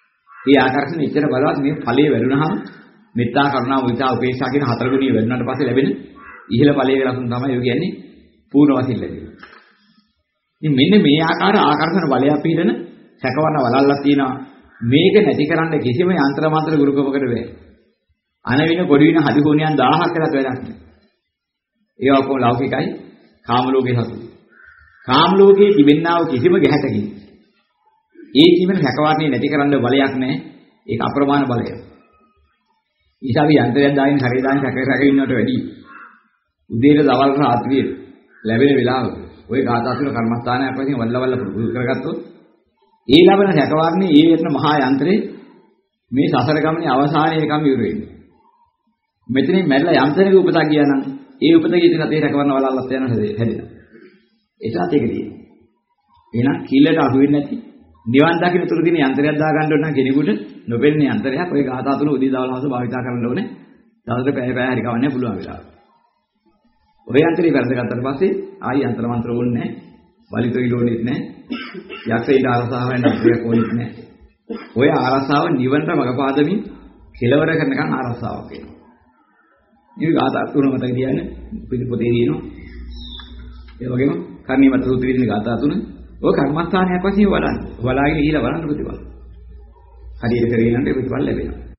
මේ ආකර්ෂණ ඉච්ඡර බලවත් මේ ඵලයේ වැඩුණාම මෙත්තා කරුණා මුදිතා උපේක්ෂා කියන හතර ගුණිය වැඩුණාට පස්සේ ලැබෙන ඉහළ ඵලයේ ලක්ෂණ තමයි ඔය කියන්නේ පූර්ණ වශයෙන් ලැබෙන්නේ. ඉතින් මෙන්න මේ ආකාර ආකර්ෂණ බලයක් පිළිදෙන සැකවන වලල්ලක් තියෙනවා. මේක නැති කරන්න කිසිම යන්ත්‍ර මන්ත්‍ර ගුරුකමකට බෑ. අනවින පොඩි වින හදි ගුණයන් දහහක් කරත් වැඩක් නෑ. ඒවා ඔක්කොම ලෞකිකයි කාම ලෝකේ සතු. කාම ලෝකයේ තිබෙනා වූ කිසිම ගැහැටකින් ඒ ජීවන සැකවන්නේ නැති කරන්න බලයක් නෑ. ඒක අප්‍රමාණ බලයක්. ඊසාවි යන්ත්‍රයක් දාගෙන ශරීරය දාගෙන සැක සැක ඉන්නවට වැඩි උදේට දවල් රාත්‍රියේ ලැබෙන වෙලාවක ওই ගාථා තුන කර්මස්ථානයක් වශයෙන් වල්ල වල්ල පුරුදු කරගත්තොත් ඒ ලබන සැකවන්නේ ඒ වෙන මහා යන්ත්‍රේ මේ සසර ගමනේ අවසානයේකම ඉවර වෙන්නේ. මෙතනින් මැරිලා යන්ත්‍රයක උපතක් ගියා නම් ඒ උපත ගිය දින තේ රැකවන්න වලල්ලත් යන හැදෙනවා. ඒසත් ඒක තියෙනවා. එහෙනම් කිල්ලට අහු වෙන්නේ නැති නිවන් දකින්න තුරු දින යන්ත්‍රයක් දා ගන්න ඕන නම් කෙනෙකුට නොපෙන්නේ යන්ත්‍රයක් ඔය ගාථා තුන උදී දවල් හවස භාවිතා කරන්න ඕනේ. දවසට පැය පැය හරි කවන්නේ පුළුවන් වෙලාව. ඔය යන්ත්‍රය වැරදගත්තට පස්සේ ආයි යන්ත්‍ර මන්ත්‍ර ඕනේ නැහැ. බලිතොයි ඕනෙත් නැහැ. යක්ෂයිට ආරසාව වෙන අපියක් ඕනෙත් නැහැ. ඔය ආරසාව නිවනට මඟපාදමින් කෙලවර කරනකන් ආරසාවක් වෙනවා. මේ ගාථා තුන මතක තියාගන්න පිළිපොතේ දිනනවා. ඒ වගේම කර්ණීයමත් සූත්‍රයේ තියෙන ගාථා තුන ඔය කර්මස්ථානයක් වශයෙන් වඩන්න. වලාගෙන ගිහිලා බලන්න ප්‍රතිඵල. හරියට කරගෙන යනකොට ප්‍රතිඵල ලැබෙනවා.